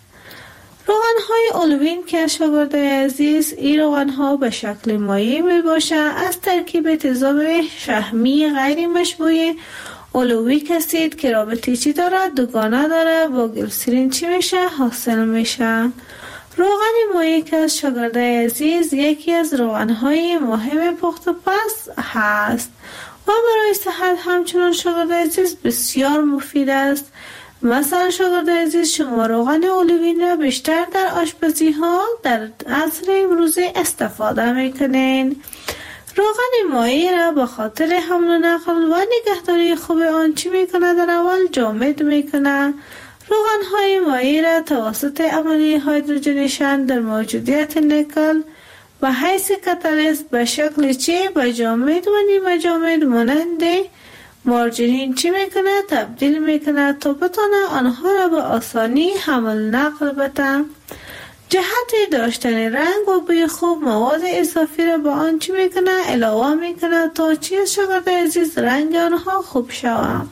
روغنهای آلوین که شاگرد عزیز این روغنها به شکل مایع می باشه از ترکیب تیزاب شحمی غیر مشبوع اولویک اسید که رابطه چی داره؟ دوگانه داره با گلیسرین چی میشه؟ حاصل میشه. روغن مایع که از شاگرد عزیز یکی از روغنهای مهم پخت و پز هست و برای صحت همچنان شاگرد عزیز بسیار مفید است. مثلا شاگرد عزیز شما روغن اولوین را بیشتر در آشپزی ها در عصر امروزی استفاده میکنین. روغن مایع را به خاطر حمل و نقل و نگهداری خوب آن چی میکنه؟ در اول جامد میکنه. روغنهای مایع را توسط عملیه هیدروژنیشن در موجودیت نیکل و حیث کاتالیست به شکل چی؟ به جامد و نیمه جامد مانند مارجرین چی میکنه؟ تبدیل میکنه تا بتونه آنها را به آسانی حمل نقل بده. جهت داشتن رنگ و بوی خوب مواد اضافی را به آن چی میکنه؟ علاوه میکنه تا چی شاگرد عزیز رنگ آنها خوب شود.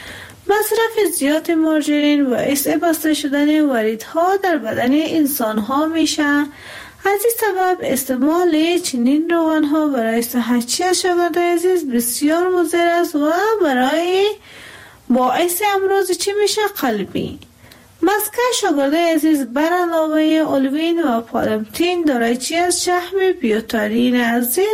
مصرف زیاد مارجرین باعث بسته شدن وریدها در بدن انسان ها میشه. از این سبب استعمال چنین روغنها برای صحت چی شاگرد عزیز بسیار مضر است و برای باعث امراض چی میشه؟ قلبی. مسکه شاگرد عزیز بر علاوه اولوین و پارمتین دارای چی از شحم بیوتارین از زیر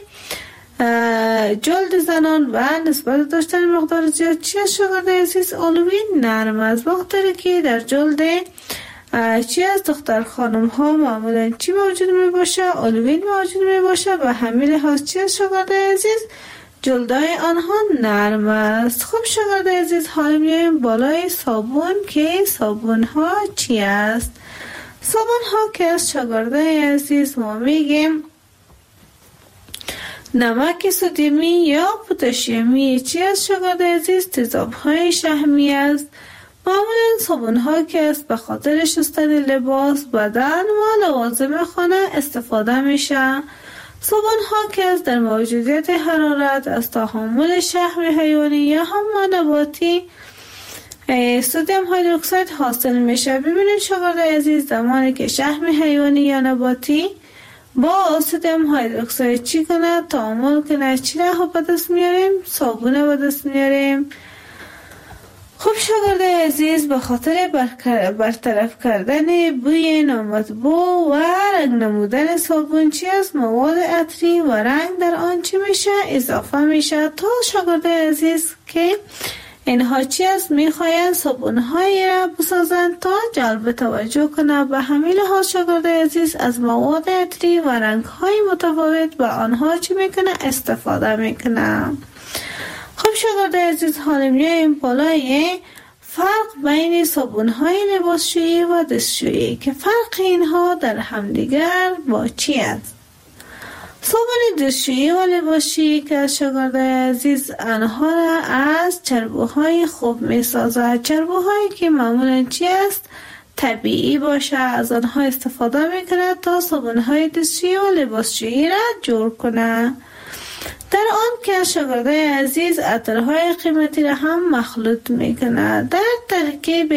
جلد زنان و نسبت داشتن مقدار زیاد چی از شاگرد عزیز؟ اولوین نرم است وقتی که در جلد چی از دختر خانم ها معمولا چی موجود می باشه؟ اولوین موجود می باشه و همین لحاظ چی از شاگرد عزیز؟ جلدای آنها نرم است. خب شاگرد عزیز حالا میایم بالای صابون که صابون ها چی است؟ صابون ها که از شاگرد عزیز ما میگیم نمک سدیمی یا پتاسیمی چی از شاگرد عزیز؟ تیزاب های شحمی است. معمولا صابون ها که است به خاطر شستن لباس، بدن و لوازم خانه استفاده میشه. صابون ها که از در موجودیت حرارت از تحمل شحم حیوانی یا هم نباتی سدیم هیدروکساید حاصل میشه. ببینید شاگرد عزیز زمانی که شحم حیوانی یا نباتی با سدیم هیدروکساید چی کنه؟ تعامل کنه چی را به دست میاریم؟ صابون به دست میاریم. خب شاگرد عزیز به خاطر برطرف کردن بوی نامطبوع و رنگ نمودن صابون چی از مواد عطری و رنگ در آن چی میشه؟ اضافه میشه تا شاگرد عزیز که اینها چی است؟ میخواهند صابون‌هایی را بسازند تا جلب توجه کنند. به همین لحاظ شاگرد عزیز از مواد عطری و رنگ‌های متفاوت با آنها چی میکنه؟ استفاده میکنه. خب شاگرد عزیز، حالا میایم بالای فرق بین صابون‌های لباسشویی و دستشویی که فرق اینها در همدیگر با چی است؟ صابون دستشویی و لباسشویی که از شاگرد عزیز آنها را از چربوهای خوب می سازد. چربوهایی که معمولا چی است؟ طبیعی باشه، از آنها استفاده می کند تا صابون‌های دستشویی و لباسشویی را جور کنه. در آن که شاگرد عزیز عطرهای قیمتی را هم مخلوط می کند. در ترکیب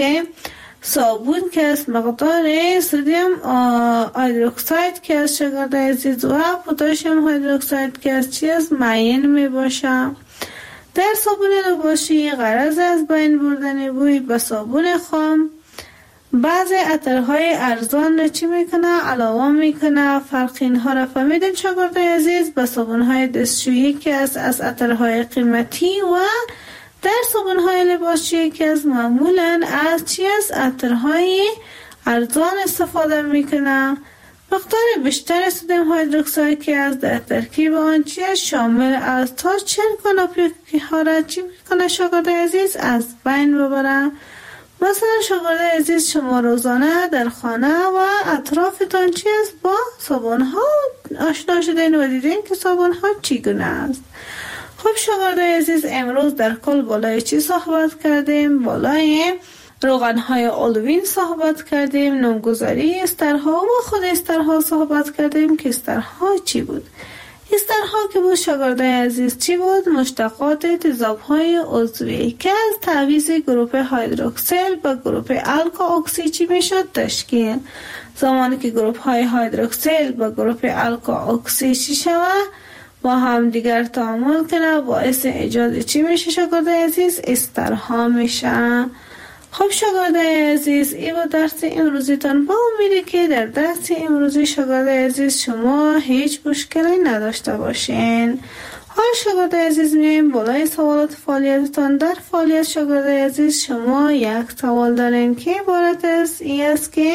صابون که از مقدار سدیم هیدروکساید که از شاگرد عزیز و پتاسیم هیدروکساید که از چیز معین می باشه. در صابون لباسشویی غرض از بین بردن بوی به صابون خام بعضی عطرهای ارزان را چی میکنه؟ علاوه میکنه. فرق اینها را فهمیدیم شاگرد عزیز. به صابونهای دستشویی که از عطرهای قیمتی و در صابون‌های لباسشویی که از معمولاً از چی از عطرهای ارزان استفاده میکنه. مقدار بیشتر سدیم هیدروکساید که از در ترکیب آن چی شامل از تا 40 کالری ها را چی میکنه شاگرد عزیز؟ از بین ببره. مثلا شاگرد عزیز، شما روزانه در خانه و اطرافتان چی است؟ با صابون‌ها آشنا شدین و دیدین که صابون‌ها چگونه است. خب شاگرد عزیز، امروز در کل بالای چی صحبت کردیم؟ بالای روغن‌های آلوین صحبت کردیم، نامگذاری استرها و خود استرها صحبت کردیم که استرها چی بود؟ استرها که بود شاگرد عزیز چی بود؟ مشتقات تضادهای عضوی که از تعویض گروپ هیدروکسیل با گروپ الکا اکسی چی میشد؟ تشکیل. زمانی که گروپ های هیدروکسیل با گروپ الکا اکسی چی شود؟ با هم دیگر تعامل کنه، باعث ایجاد چی میشه شاگرد عزیز؟ استرها میشه. خب شاگرد عزیز، این با درس امروزیتان با امیده که در درس امروزی شاگرد عزیز شما هیچ مشکلی نداشته باشین. حال شاگرد عزیز میایم بالای سوالات فعالیتتان. در فعالیت شاگرد عزیز شما یک سوال دارین که عبارت است این است که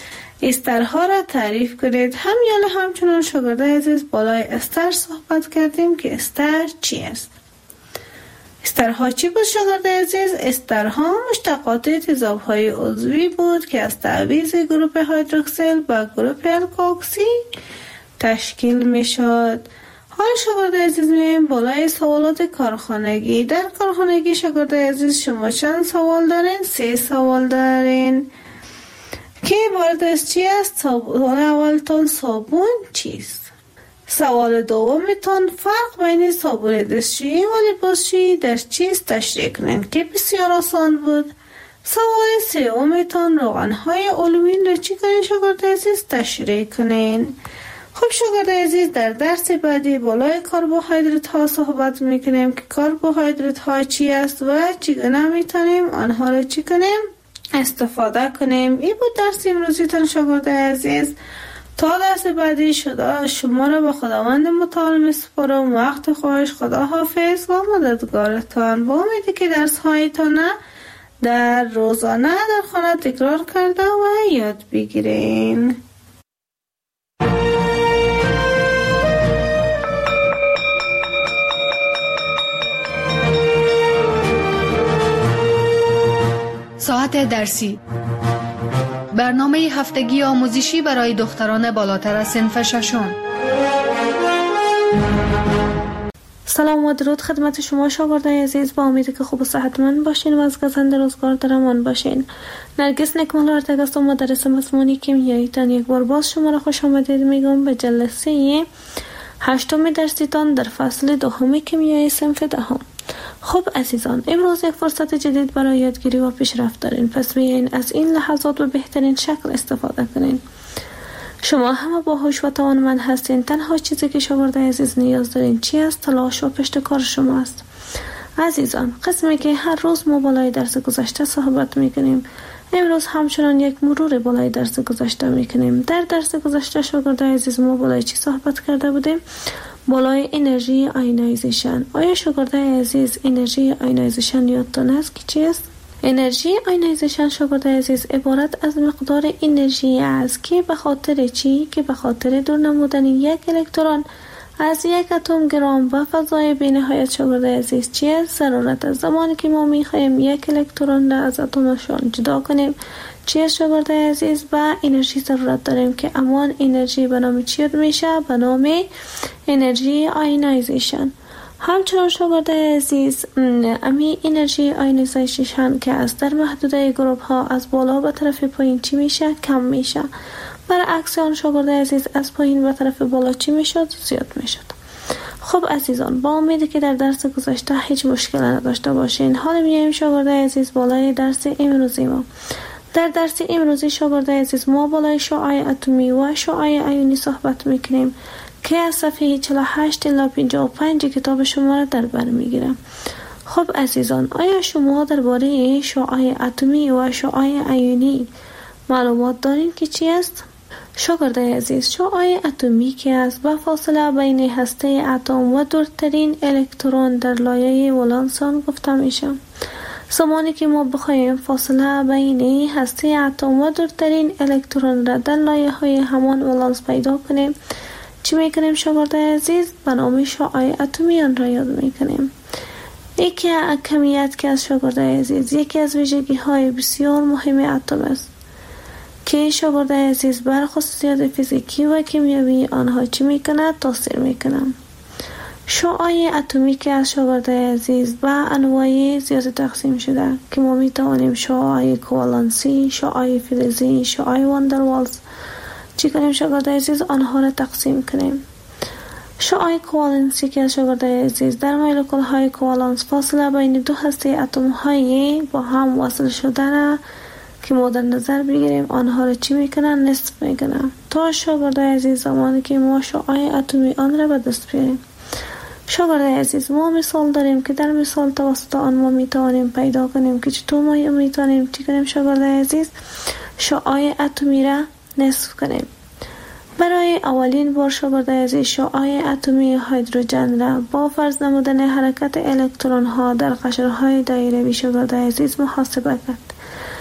استرها را تعریف کنید. همچنان شاگرد عزیز بالای استر صحبت کردیم که استر چی است؟ استرها چی بود شاگرد عزیز؟ استرها مشتقات تضادهای عضوی بود که از تعویض گروپ هیدروکسیل با گروپ الکا اکسی تشکیل می شد. حال شاگرد عزیز میایم بالای سوالات کارخانگی. در کارخانگی شاگرد عزیز شما چند سوال دارین؟ 3 سوال دارین که عبارت از چی است؟ سوال اولتون صابون چیست؟ سوال دومتون فرق بین صابون دستشویی و لباسشویی در چیست تشریح کنین که بسیار آسان بود. سوال سومتون روغن‌های آلومین را چی کنین شاگرد عزیز؟ تشریح کنین. خب شاگرد عزیز، در درس بعدی بالای کربوهیدرات ها صحبت میکنیم که کربوهیدرات ها چی است و چگونه میتونیم آنها را چی کنیم؟ استفاده کنیم. این بود درس امروزیتان شاگرد عزیز. تا درس بعدی شما را به خداوند متعال میسپارم. وقت خوش، خدا حافظ و مددگارتان. با امیدی که درس هایتان در روزانه در خانه تکرار کرده و یاد بگیرین. ساعت درسی، برنامه هفتگی آموزشی برای دختران بالاتر از صنف ششم. سلام و درود خدمت شما شاگردان عزیز. با امیدی که خوب و صحتمند باشین و از گزند روزگار در امان باشین. نرگس نکمال ارتگ است و مدرس مضمون کیمیاییتان. یک بار باز شما را خوش آمدید میگم به جلسه 8 درسیتان در فصل 2 کیمیای صنف 10. خب عزیزان، امروز یک فرصت جدید برای یادگیری و پیشرفت دارین، پس بیاین از این لحظات به بهترین شکل استفاده کنین. شما همه باهوش و توانمند هستین. تنها چیزی که شاگرد عزیز نیاز دارین چی است؟ تلاش و پشتکار شما است. عزیزان، قسمی که هر روز ما بالای درس گذشته صحبت میکنیم، امروز همچنان یک مرور بالای درس گذشته میکنیم. در درس گذشته شاگرد عزیز ما بالای چی صحبت کرده بودیم؟ بالای انرژی آیونایزیشن. آیا شاگردای عزیز انرژی آیونایزیشن یادتون است که چیست؟ انرژی آیونایزیشن شاگردای عزیز عبارت از مقدار انرژی است که به خاطر چی؟ که به خاطر دور نمودن یک الکترون از یک اتم گرام و فضای بی‌نهایت شاگردای عزیز چی است؟ ضرورت است. زمانی که ما می‌خوایم یک الکترون را از اتمشان جدا کنیم چی است شاگردای عزیز؟ و انرژی ضرورت داریم که امان انرژی به نام چی میشه؟ به نام انرژی آیونایزیشن. همچنان شاگردای عزیز امی انرژی آیونایزیشن که از در محدوده گروپ ها از بالا به طرف پایین چی میشه؟ کم میشه. برعکس آن شاگردای عزیز از پایین به طرف بالا چی میشد؟ زیاد میشد. خب عزیزان، با امیدی که در درس گذشته هیچ مشکل نداشته باشین. حالا میایم شاگردای عزیز بالای درس امروزی ما. در درس امروزی شاگردای عزیز ما بالای شعاع اتمی و شعاع ایونی صحبت میکنیم که از صفحه 48 الی 55 کتاب شما را در بر میگیرم. خب عزیزان، آیا شما درباره شعاع اتمی و شعاع ایونی معلومات دارین که چی است؟ شاگردای عزیز، شعاع اتمی که است به فاصله بین هسته اتم و دورترین الکترون در لایه ولانسان گفته میشه. زمانی که ما بخوایم فاصله بین هسته اتم و دورترین الکترون را در لایه های همان ولانس پیدا کنیم چی میکنیم شاگردای عزیز؟ به نام شعاع اتمی آن را یاد میکنیم. یکی کمیت که از شاگردای عزیز یکی از ویژگی های بسیار مهم اتم است که شاگردای عزیز بر خصوصیات فیزیکی و کیمیایی آنها چی میکنند؟ تاثیر میکنند. شعاع اتمی که از شاگردای عزیز به انواع زیاد تقسیم شده که ما میتوانیم شعاع کوالنسی، شعاع فلزی، شعاع واندروالز چی کنیم شاگردای عزیز؟ آنها را تقسیم کنیم. شعاع کوالنسی که از شاگردای عزیز در مولکول های کوالنس فاصله بین دو هسته اتم های با هم وصل شده را که ما در نظر بگیریم آنها را چی میکنن؟ نصف میکنن. تا شاگردای عزیز زمانی که ما شعاع اتمی آن را به دست بیاریم. شاگردای عزیز، ما مثال داریم که در مثال توسط آن ما میتوانیم پیدا کنیم که چطور ما میتوانیم چی کنیم شاگردای عزیز؟ شعاع اتمی را نصف کنیم. برای اولین بار شاگردای عزیز شعاع اتمی هیدروژن را با فرض نمودن حرکت الکترون ها در قشرهای دایره‌ای شاگردای عزیز محاسبه کرد.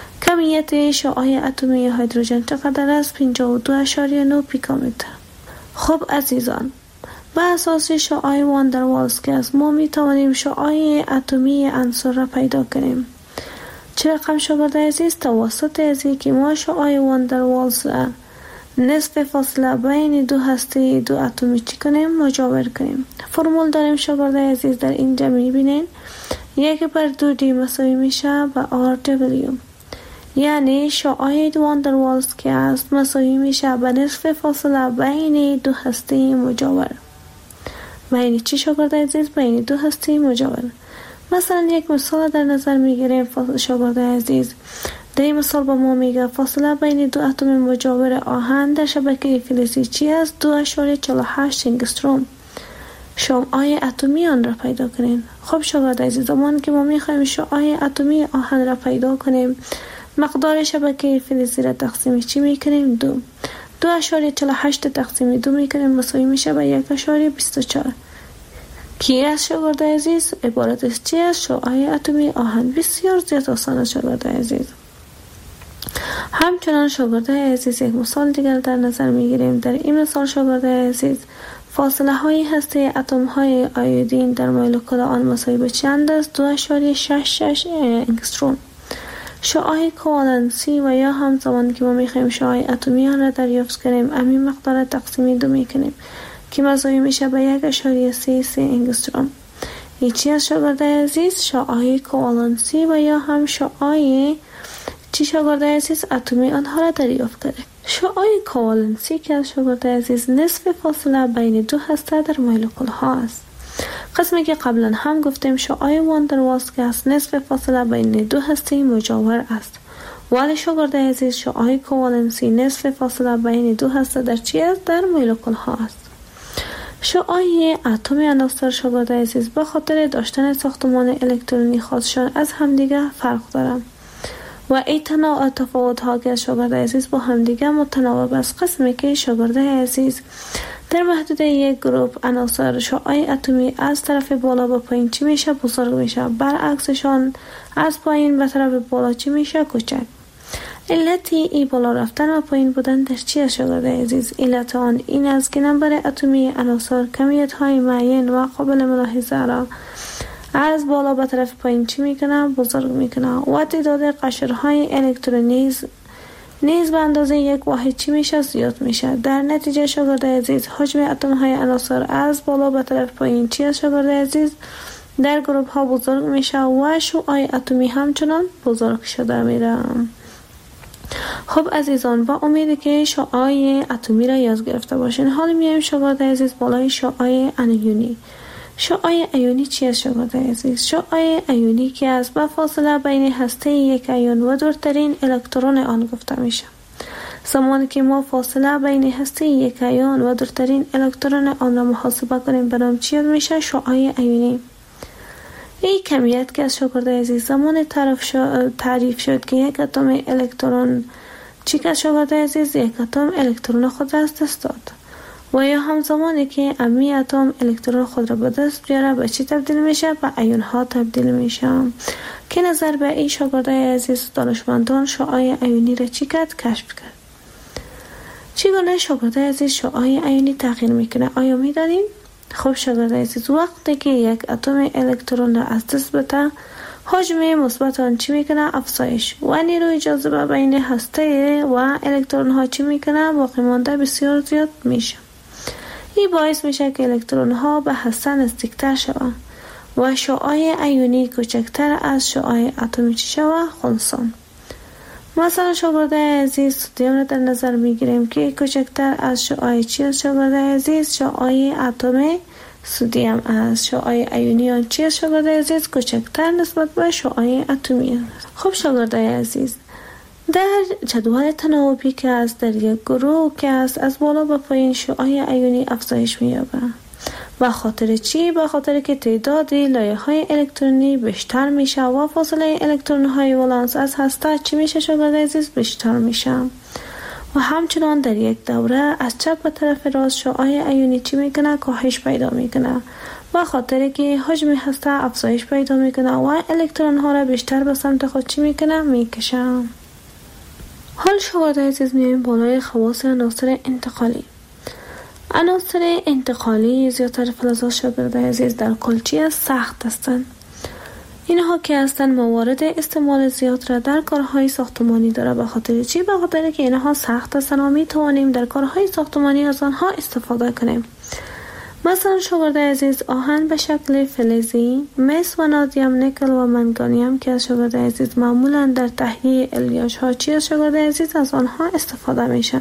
کمیت شعاع اتمی هیدروژن چقدر است؟ 52.9 پیکومتر. خب عزیزان، به اساس شعاع واندروالز که از ما می توانیم شعاع اتمی عنصر را پیدا کنیم. چه رقم شاگردای عزیز؟ توسط ازی که ما شعاع واندروالز را نصف فاصله بین دو هسته دو اتمی چی کنیم؟ مجاور کنیم. فرمول داریم شاگردای عزیز در اینجا می بینین 1/2D مساوی میشه به RW، یعنی شعاع واندروالز که است مساوی میشه به نصف فاصله بین دو هسته مجاور. بین چی شاگردای عزیز؟ بین دو هسته مجاور. مثلا یک مثال در نظر میگیریم شاگردای عزیز. در این مثال با ما میگه فاصله بین دو اتم مجاور آهن در شبکه فلزی چی است؟ 2.48 انگستروم. شعاع اتمی آن را پیدا کنین. خب شاگردای عزیز، زمانی که ما میخوایم شعاع اتمی آهن را پیدا کنیم مقدار شبکه فلزی را تقسیم چی میکنیم؟ 2.48 تقسیم 2 میکنیم مساوی میشه به 1.24 که از شاگردای عزیز عبارت است چی است؟ شعاع اتمی آهن. بسیار زیاد آسان است شاگردای عزیز. همچنان شاگردای عزیز یک مثال دیگر در نظر میگیریم. در این مثال شاگردای عزیز فاصله های هسته اتم های آیودین در مولکول آن مساوی به چند است؟ 2.66 انگستروم. شعاع کوالنسی و یا هم زمانی که ما میخوایم شعاع اتمی آن را دریافت کنیم همین مقدار تقسیم 2 میکنیم که مساوی میشه به 1.33 انگستروم. هیچی از شاگردای عزیز شعاع کوالنسی و یا هم شعاع چی شاگردای عزیز؟ اتمی آنها را دریافت کنیم. شعاع کوالنسی که از شاگردای عزیز نصف فاصله بین دو هسته در مولکول ها است. قسمی که قبلا هم گفتیم شعاع واندروالز که از نصف فاصله بین دو هسته مجاور است. ولی شاگردای عزیز شعاع کوالنسی نصف فاصله بین دو هسته در چی است؟ در مولکول ها است. شعاع اتم عناصر شاگردای عزیز به خاطر داشتن ساختمان الکترونی خاصشان از همدیگه فرق دارند و این تفاوت ها که شاگردای عزیز با همدیگه متناوب است. قسمی که شاگردای عزیز در محدوده یک گروه عناصر شعاع اتمی از طرف بالا به پایین چی میشه؟ بزرگ میشه. برعکسشان از پایین به طرف بالا چی میشه؟ کوچک. علت ای بالا رفتن و پایین بودن در چی است شاگرد عزیز؟ علت آن این است که نمبر اتمی عناصر کمیت های معین و قابل ملاحظه را از بالا به طرف پایین چی میکنه؟ بزرگ میکنه و تعداد قشرهای الکترونی نیز به اندازه یک واحد چی میشه؟ زیاد میشه. در نتیجه شاگرد عزیز حجم اتم های عناصر از بالا به طرف پایین چی است شاگرد عزیز؟ در گروه ها بزرگ میشه و شعاع اتمی همچنان بزرگ شده میره. خب عزیزان، با امیدی که شعاع اتمی را یاد گرفته باشین، حالا میایم شاگرد عزیز بالای شعاع انیونی. شعاع ایونی چی است شاگرد عزیز؟ شعاع ایونی که از به فاصله بین هسته یک ایون و دورترین الکترون آن گفته میشه. زمانی که ما فاصله بین هسته یک ایون و دورترین الکترون آن را محاسبه کنیم به نام چی میشه؟ شعاع ایونی. این کمیت که از شاگرد عزیز زمان تعریف شد که یک اتم الکترون چی که شاگرد عزیز؟ یک اتم الکترون خود را از دست داد و یا هم زمانی که امی اتم الکترون خود را به دست بیاره به چی تبدیل میشه؟ به ایون ها تبدیل میشه. که نظر به این شاگرد عزیز دانشمندان شعاع ایونی را چی کرد؟ کشف کرد. چگونه شاگرد عزیز شعاع ایونی تغییر میکنه؟ آیا میدانیم؟ خب شاگرد عزیز وقتی که یک اتم الکترون را از دست بده حجم مثبت آن چی میکنه؟ افزایش و نیروی جاذبه بین هسته و الکترون ها چی میکنه؟ باقی مانده بسیار زیاد میشه. این باعث میشه که الکترون ها به هسته نزدیکتر شوند و شعاع ایونی کوچکتر از شعاع اتمی چی شود؟ خنثی. مثلا شاگرد عزیز سودیم را در نظر میگیریم که کوچکتر از شعاع چی است شاگرد عزیز؟ شعاع اتم سودیم است. شعاع ایونی آن چی است شاگرد عزیز؟ کوچکتر نسبت به شعاع اتمی است. خب شاگرد عزیز در جدول تناوبی که است در یک گروه که است از بالا به پایین شعاع ایونی افزایش می‌یابد. و خاطر چی؟ به خاطر که تعداد لایه‌های الکترونی بیشتر میشه و فاصله الکترون‌های ولانس از هسته چی میشه شاگرد عزیز؟ بیشتر میشه. و همچنان در یک دوره از چپ به طرف راست شعاع ایونی چی میکنه؟ کاهش پیدا میکنه و خاطر که حجم هسته افزایش پیدا میکنه و الکترون ها را بیشتر به سمت خود چی میکنه؟ میکشه. حال شاگرد عزیز میایم بالای خواص عناصر انتقالی. عناصر انتقالی زیادتر فلزات شاگرد عزیز در کل چی است؟ سخت هستند. اینها که هستند موارد استعمال زیاد را در کارهای ساختمانی داره. به خاطر چی؟ به خاطر که اینها سخت هستند و می توانیم در کارهای ساختمانی از آنها استفاده کنیم. مثلا شاگرد عزیز آهن به شکل فلزی، مس و نادیم، نیکل و منگانیم که از شاگرد عزیز معمولا در تهیه الیاژ ها چی از شاگرد عزیز از آنها استفاده میشه.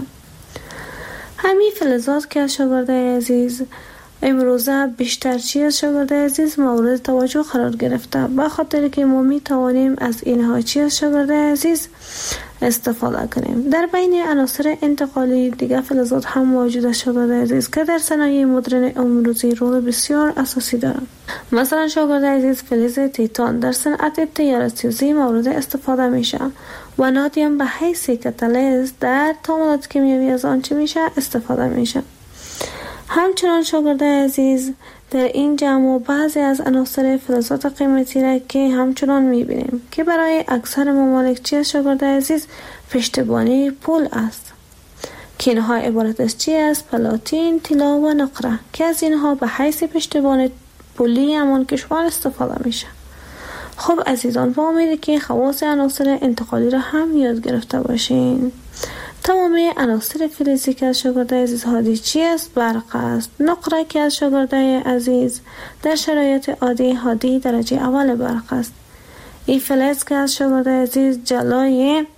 همین فلزات که از شاگرد عزیز امروزه بیشتر چی از شاگرد عزیز مورد توجه قرار گرفته. به خاطر که ما می توانیم از اینها چی از شاگرد عزیز استفاده کنیم. در بین عناصر انتقالی دیگر فلزات هم موجود است شاگرد عزیز که در صنایع مدرن امروزی رول بسیار اساسی دارند. مثلا شاگرد عزیز فلز تیتان در صنعت طیاره‌سازی مورد استفاده میشه و نادیم به حیث کاتالیز در تعاملات کیمیایی از آن چی میشه استفاده میشه. همچنان شاگرد عزیز در این جمع بعضی از عناصر فلزات قیمتی را که همچنان میبینیم که برای اکثر ممالک چی است شاگرد عزیز؟ پشتبانی پول است که اینها عبارت از چی است؟ پلاتین، طلا و نقره که از اینها به حیث پشتبان پولی همان کشور استفاده میشه. خب عزیزان با امیدی که خواص عناصر انتقالی را هم یاد گرفته باشین. تمام عناصر فلزی که از شاگرد عزیز هادی چی است؟ برق است. نقره که از شاگرد عزیز در شرایط عادی هادی درجه اول برق است. این فلز که از شاگرد عزیز جلای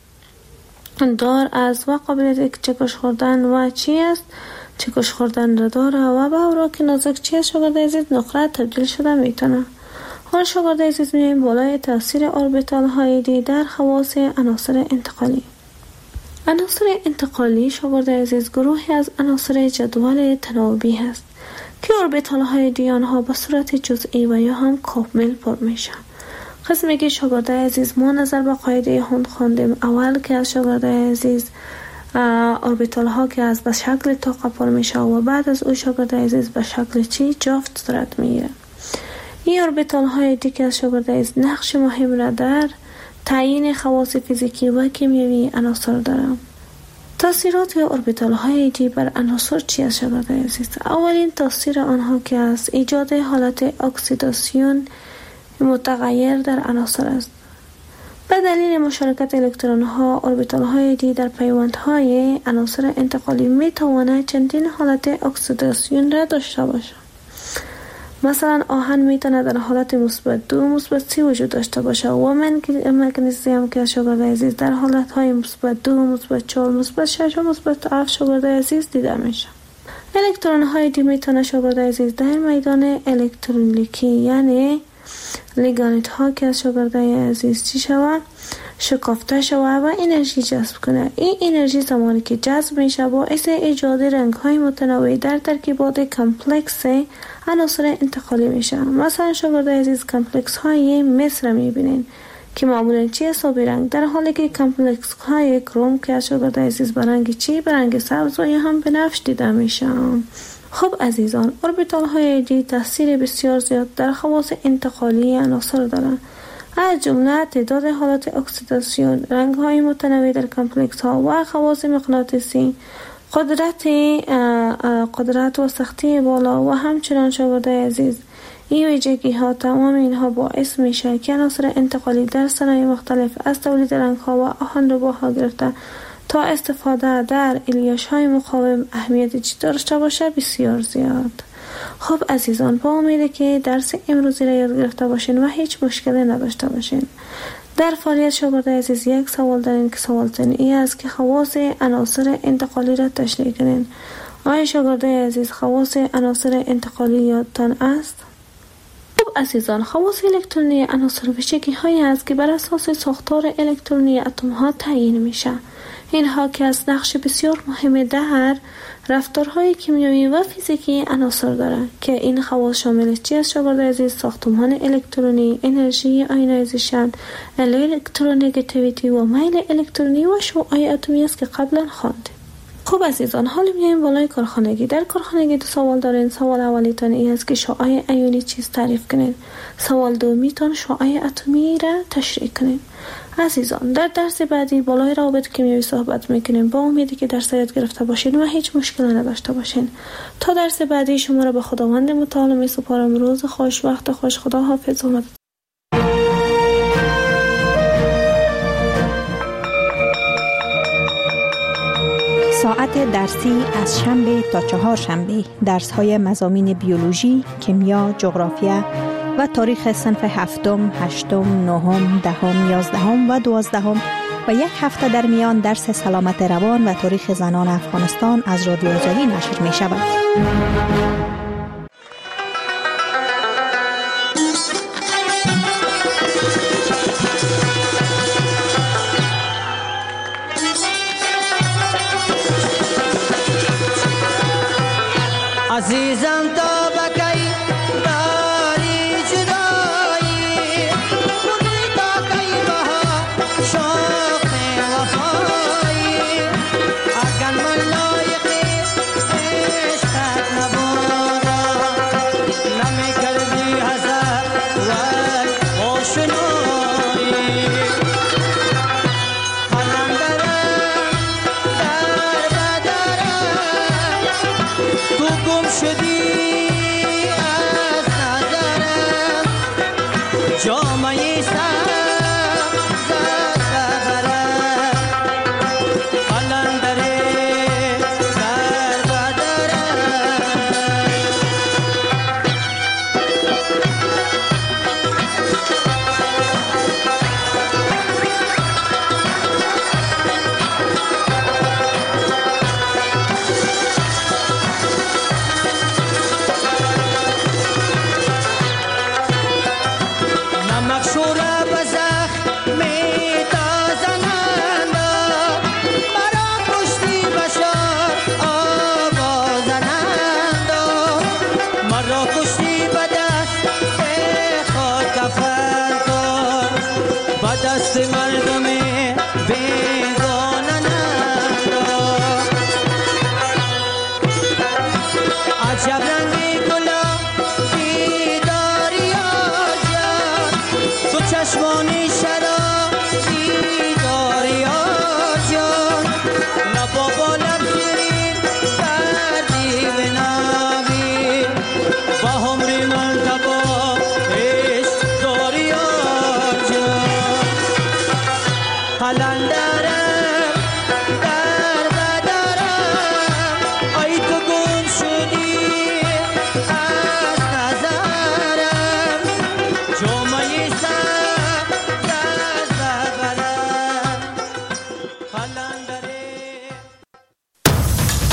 دار است و قابلیت چکش خوردن و چی است؟ چکش خوردن را داره و به اوراق نازک چی است شاگرد عزیز؟ نقره تبدیل شده میتونه. حال شاگرد عزیز می‌بینیم بالای تاثیر اوربیتال های دی در خواص عناصر انتقالی. عناصر انتقالی شاگرد عزیز گروهی از عناصر جدول تناوبی هست که اوربیتال های دی آنها به صورت جزئی و یا هم کامل پر میشن. قسمی که شاگرد عزیز ما نظر به قاعده هوند خواندیم اول که از شاگرد عزیز اوربیتال ها که از به شکل طاقه پر میشه و بعد از او شاگرد عزیز به شکل چی جفت صورت میگیره. این اوربیتال های دیگه از شاگرد عزیز نقش مهم را در تعیین خواص فیزیکی و کیمیایی عناصر دارند. تاثیرات اوربیتال های دی بر عناصر چی است شاگرد عزیز؟ اولین تاثیر آنها که است ایجاد حالت اکسیداسیون متغیر در عناصر است. به دلیل مشارکت الکترون ها اوربیتال های دی در پیوند های عناصر انتقالی می تواند چندین حالت اکسیداسیون را داشته باشد. مثلا آهن می تواند در حالت مثبت 2 مثبت 3 وجود داشته باشد و مگنیزیم که شاگرد عزیز در حالت های مثبت 2 مثبت 4 مثبت 6 و مثبت 7 شاگرد عزیز دیده میشه. الکترون های دی می تواند شاگرد عزیز در میدان الکترولیکی یعنی لیگانیت ها که از شاگرد عزیز چی شود شکافته شود و انرژی جذب کنه. این انرژی زمانی که جذب میشه باعث ایجاد رنگ های متنوع در ترکیبات کمپلکس عناصر انتقالی میشه. مثلا شاگرد عزیز کمپلکس های مس را میبینین که معمولا چی حسابی رنگ، در حالی که کمپلکس های کروم که از شاگرد عزیز به رنگ چی به رنگ سبز و هم بنفش دیده میشه. خب عزیزان، اوربیتال های دی تاثیر بسیار زیاد در خواص انتقالی عناصر دارند، از جمله تعداد حالات اکسیداسیون، رنگ های متنوع در کمپلکس ها و خواص مغناطیسی، قدرت و سختی بالا و همچنان شاگرد عزیز این ویژگی ها تمام اینها باعث میشه که عناصر انتقالی در صنایع مختلف از تولید رنگ ها و آهنرباها گرفته تا استفاده در الیاش های مقاوم اهمیت چی داشته باشه بسیار زیاد. خب عزیزان، با امیده که درس امروزی را یاد گرفته باشین و هیچ مشکلی نداشته باشین. در فعالیت شاگرد عزیز یک سوال دارین که سوال این است که خواص عناصر انتقالی را تشریح کنین. آیا شاگرد عزیز خواص عناصر انتقالی یادتان است؟ خب عزیزان، خواص الکترونی عناصر ویژگی هایی است که بر اساس ساختار الکترونی اتم ها تعیین میشه. اینها که از نقش بسیار مهم در رفتارهای کیمیایی و فیزیکی عناصر دارند که این خواص شامل چی است شاگرد عزیز؟ ساختمان الکترونی، انرژی آیونایزیشن، الکترونگتیویتی و میل الکترونی و شعاع اتمی است که قبلا خواندیم. خب عزیزان، حالا میایم بالای کارخانگی. در کارخانگی دو سوال دارین. سوال اولیتان این است که شعاع ایونی چیست تعریف کنین. سوال دومیتان شعاع اتمی را تشریح کنین. عزیزان، در درس بعدی بالای روابط کیمیایی صحبت میکنیم. با امیدی که درس یاد گرفته باشین و هیچ مشکلی نداشته باشین. تا درس بعدی شما را به خداوند متعال میسپارم. روز خوش، وقت خوش. خدا حافظ. ساعت درسی از شنبه تا چهارشنبه درس‌های مضامین بیولوژی، کیمیا، جغرافیا و تاریخ صنف هفتم، هشتم، نهم، دهم، یازدهم و دوازدهم و یک هفته در میان درس سلامت روان و تاریخ زنان افغانستان از رادیو آزادی نشر می شود. عزیزم تا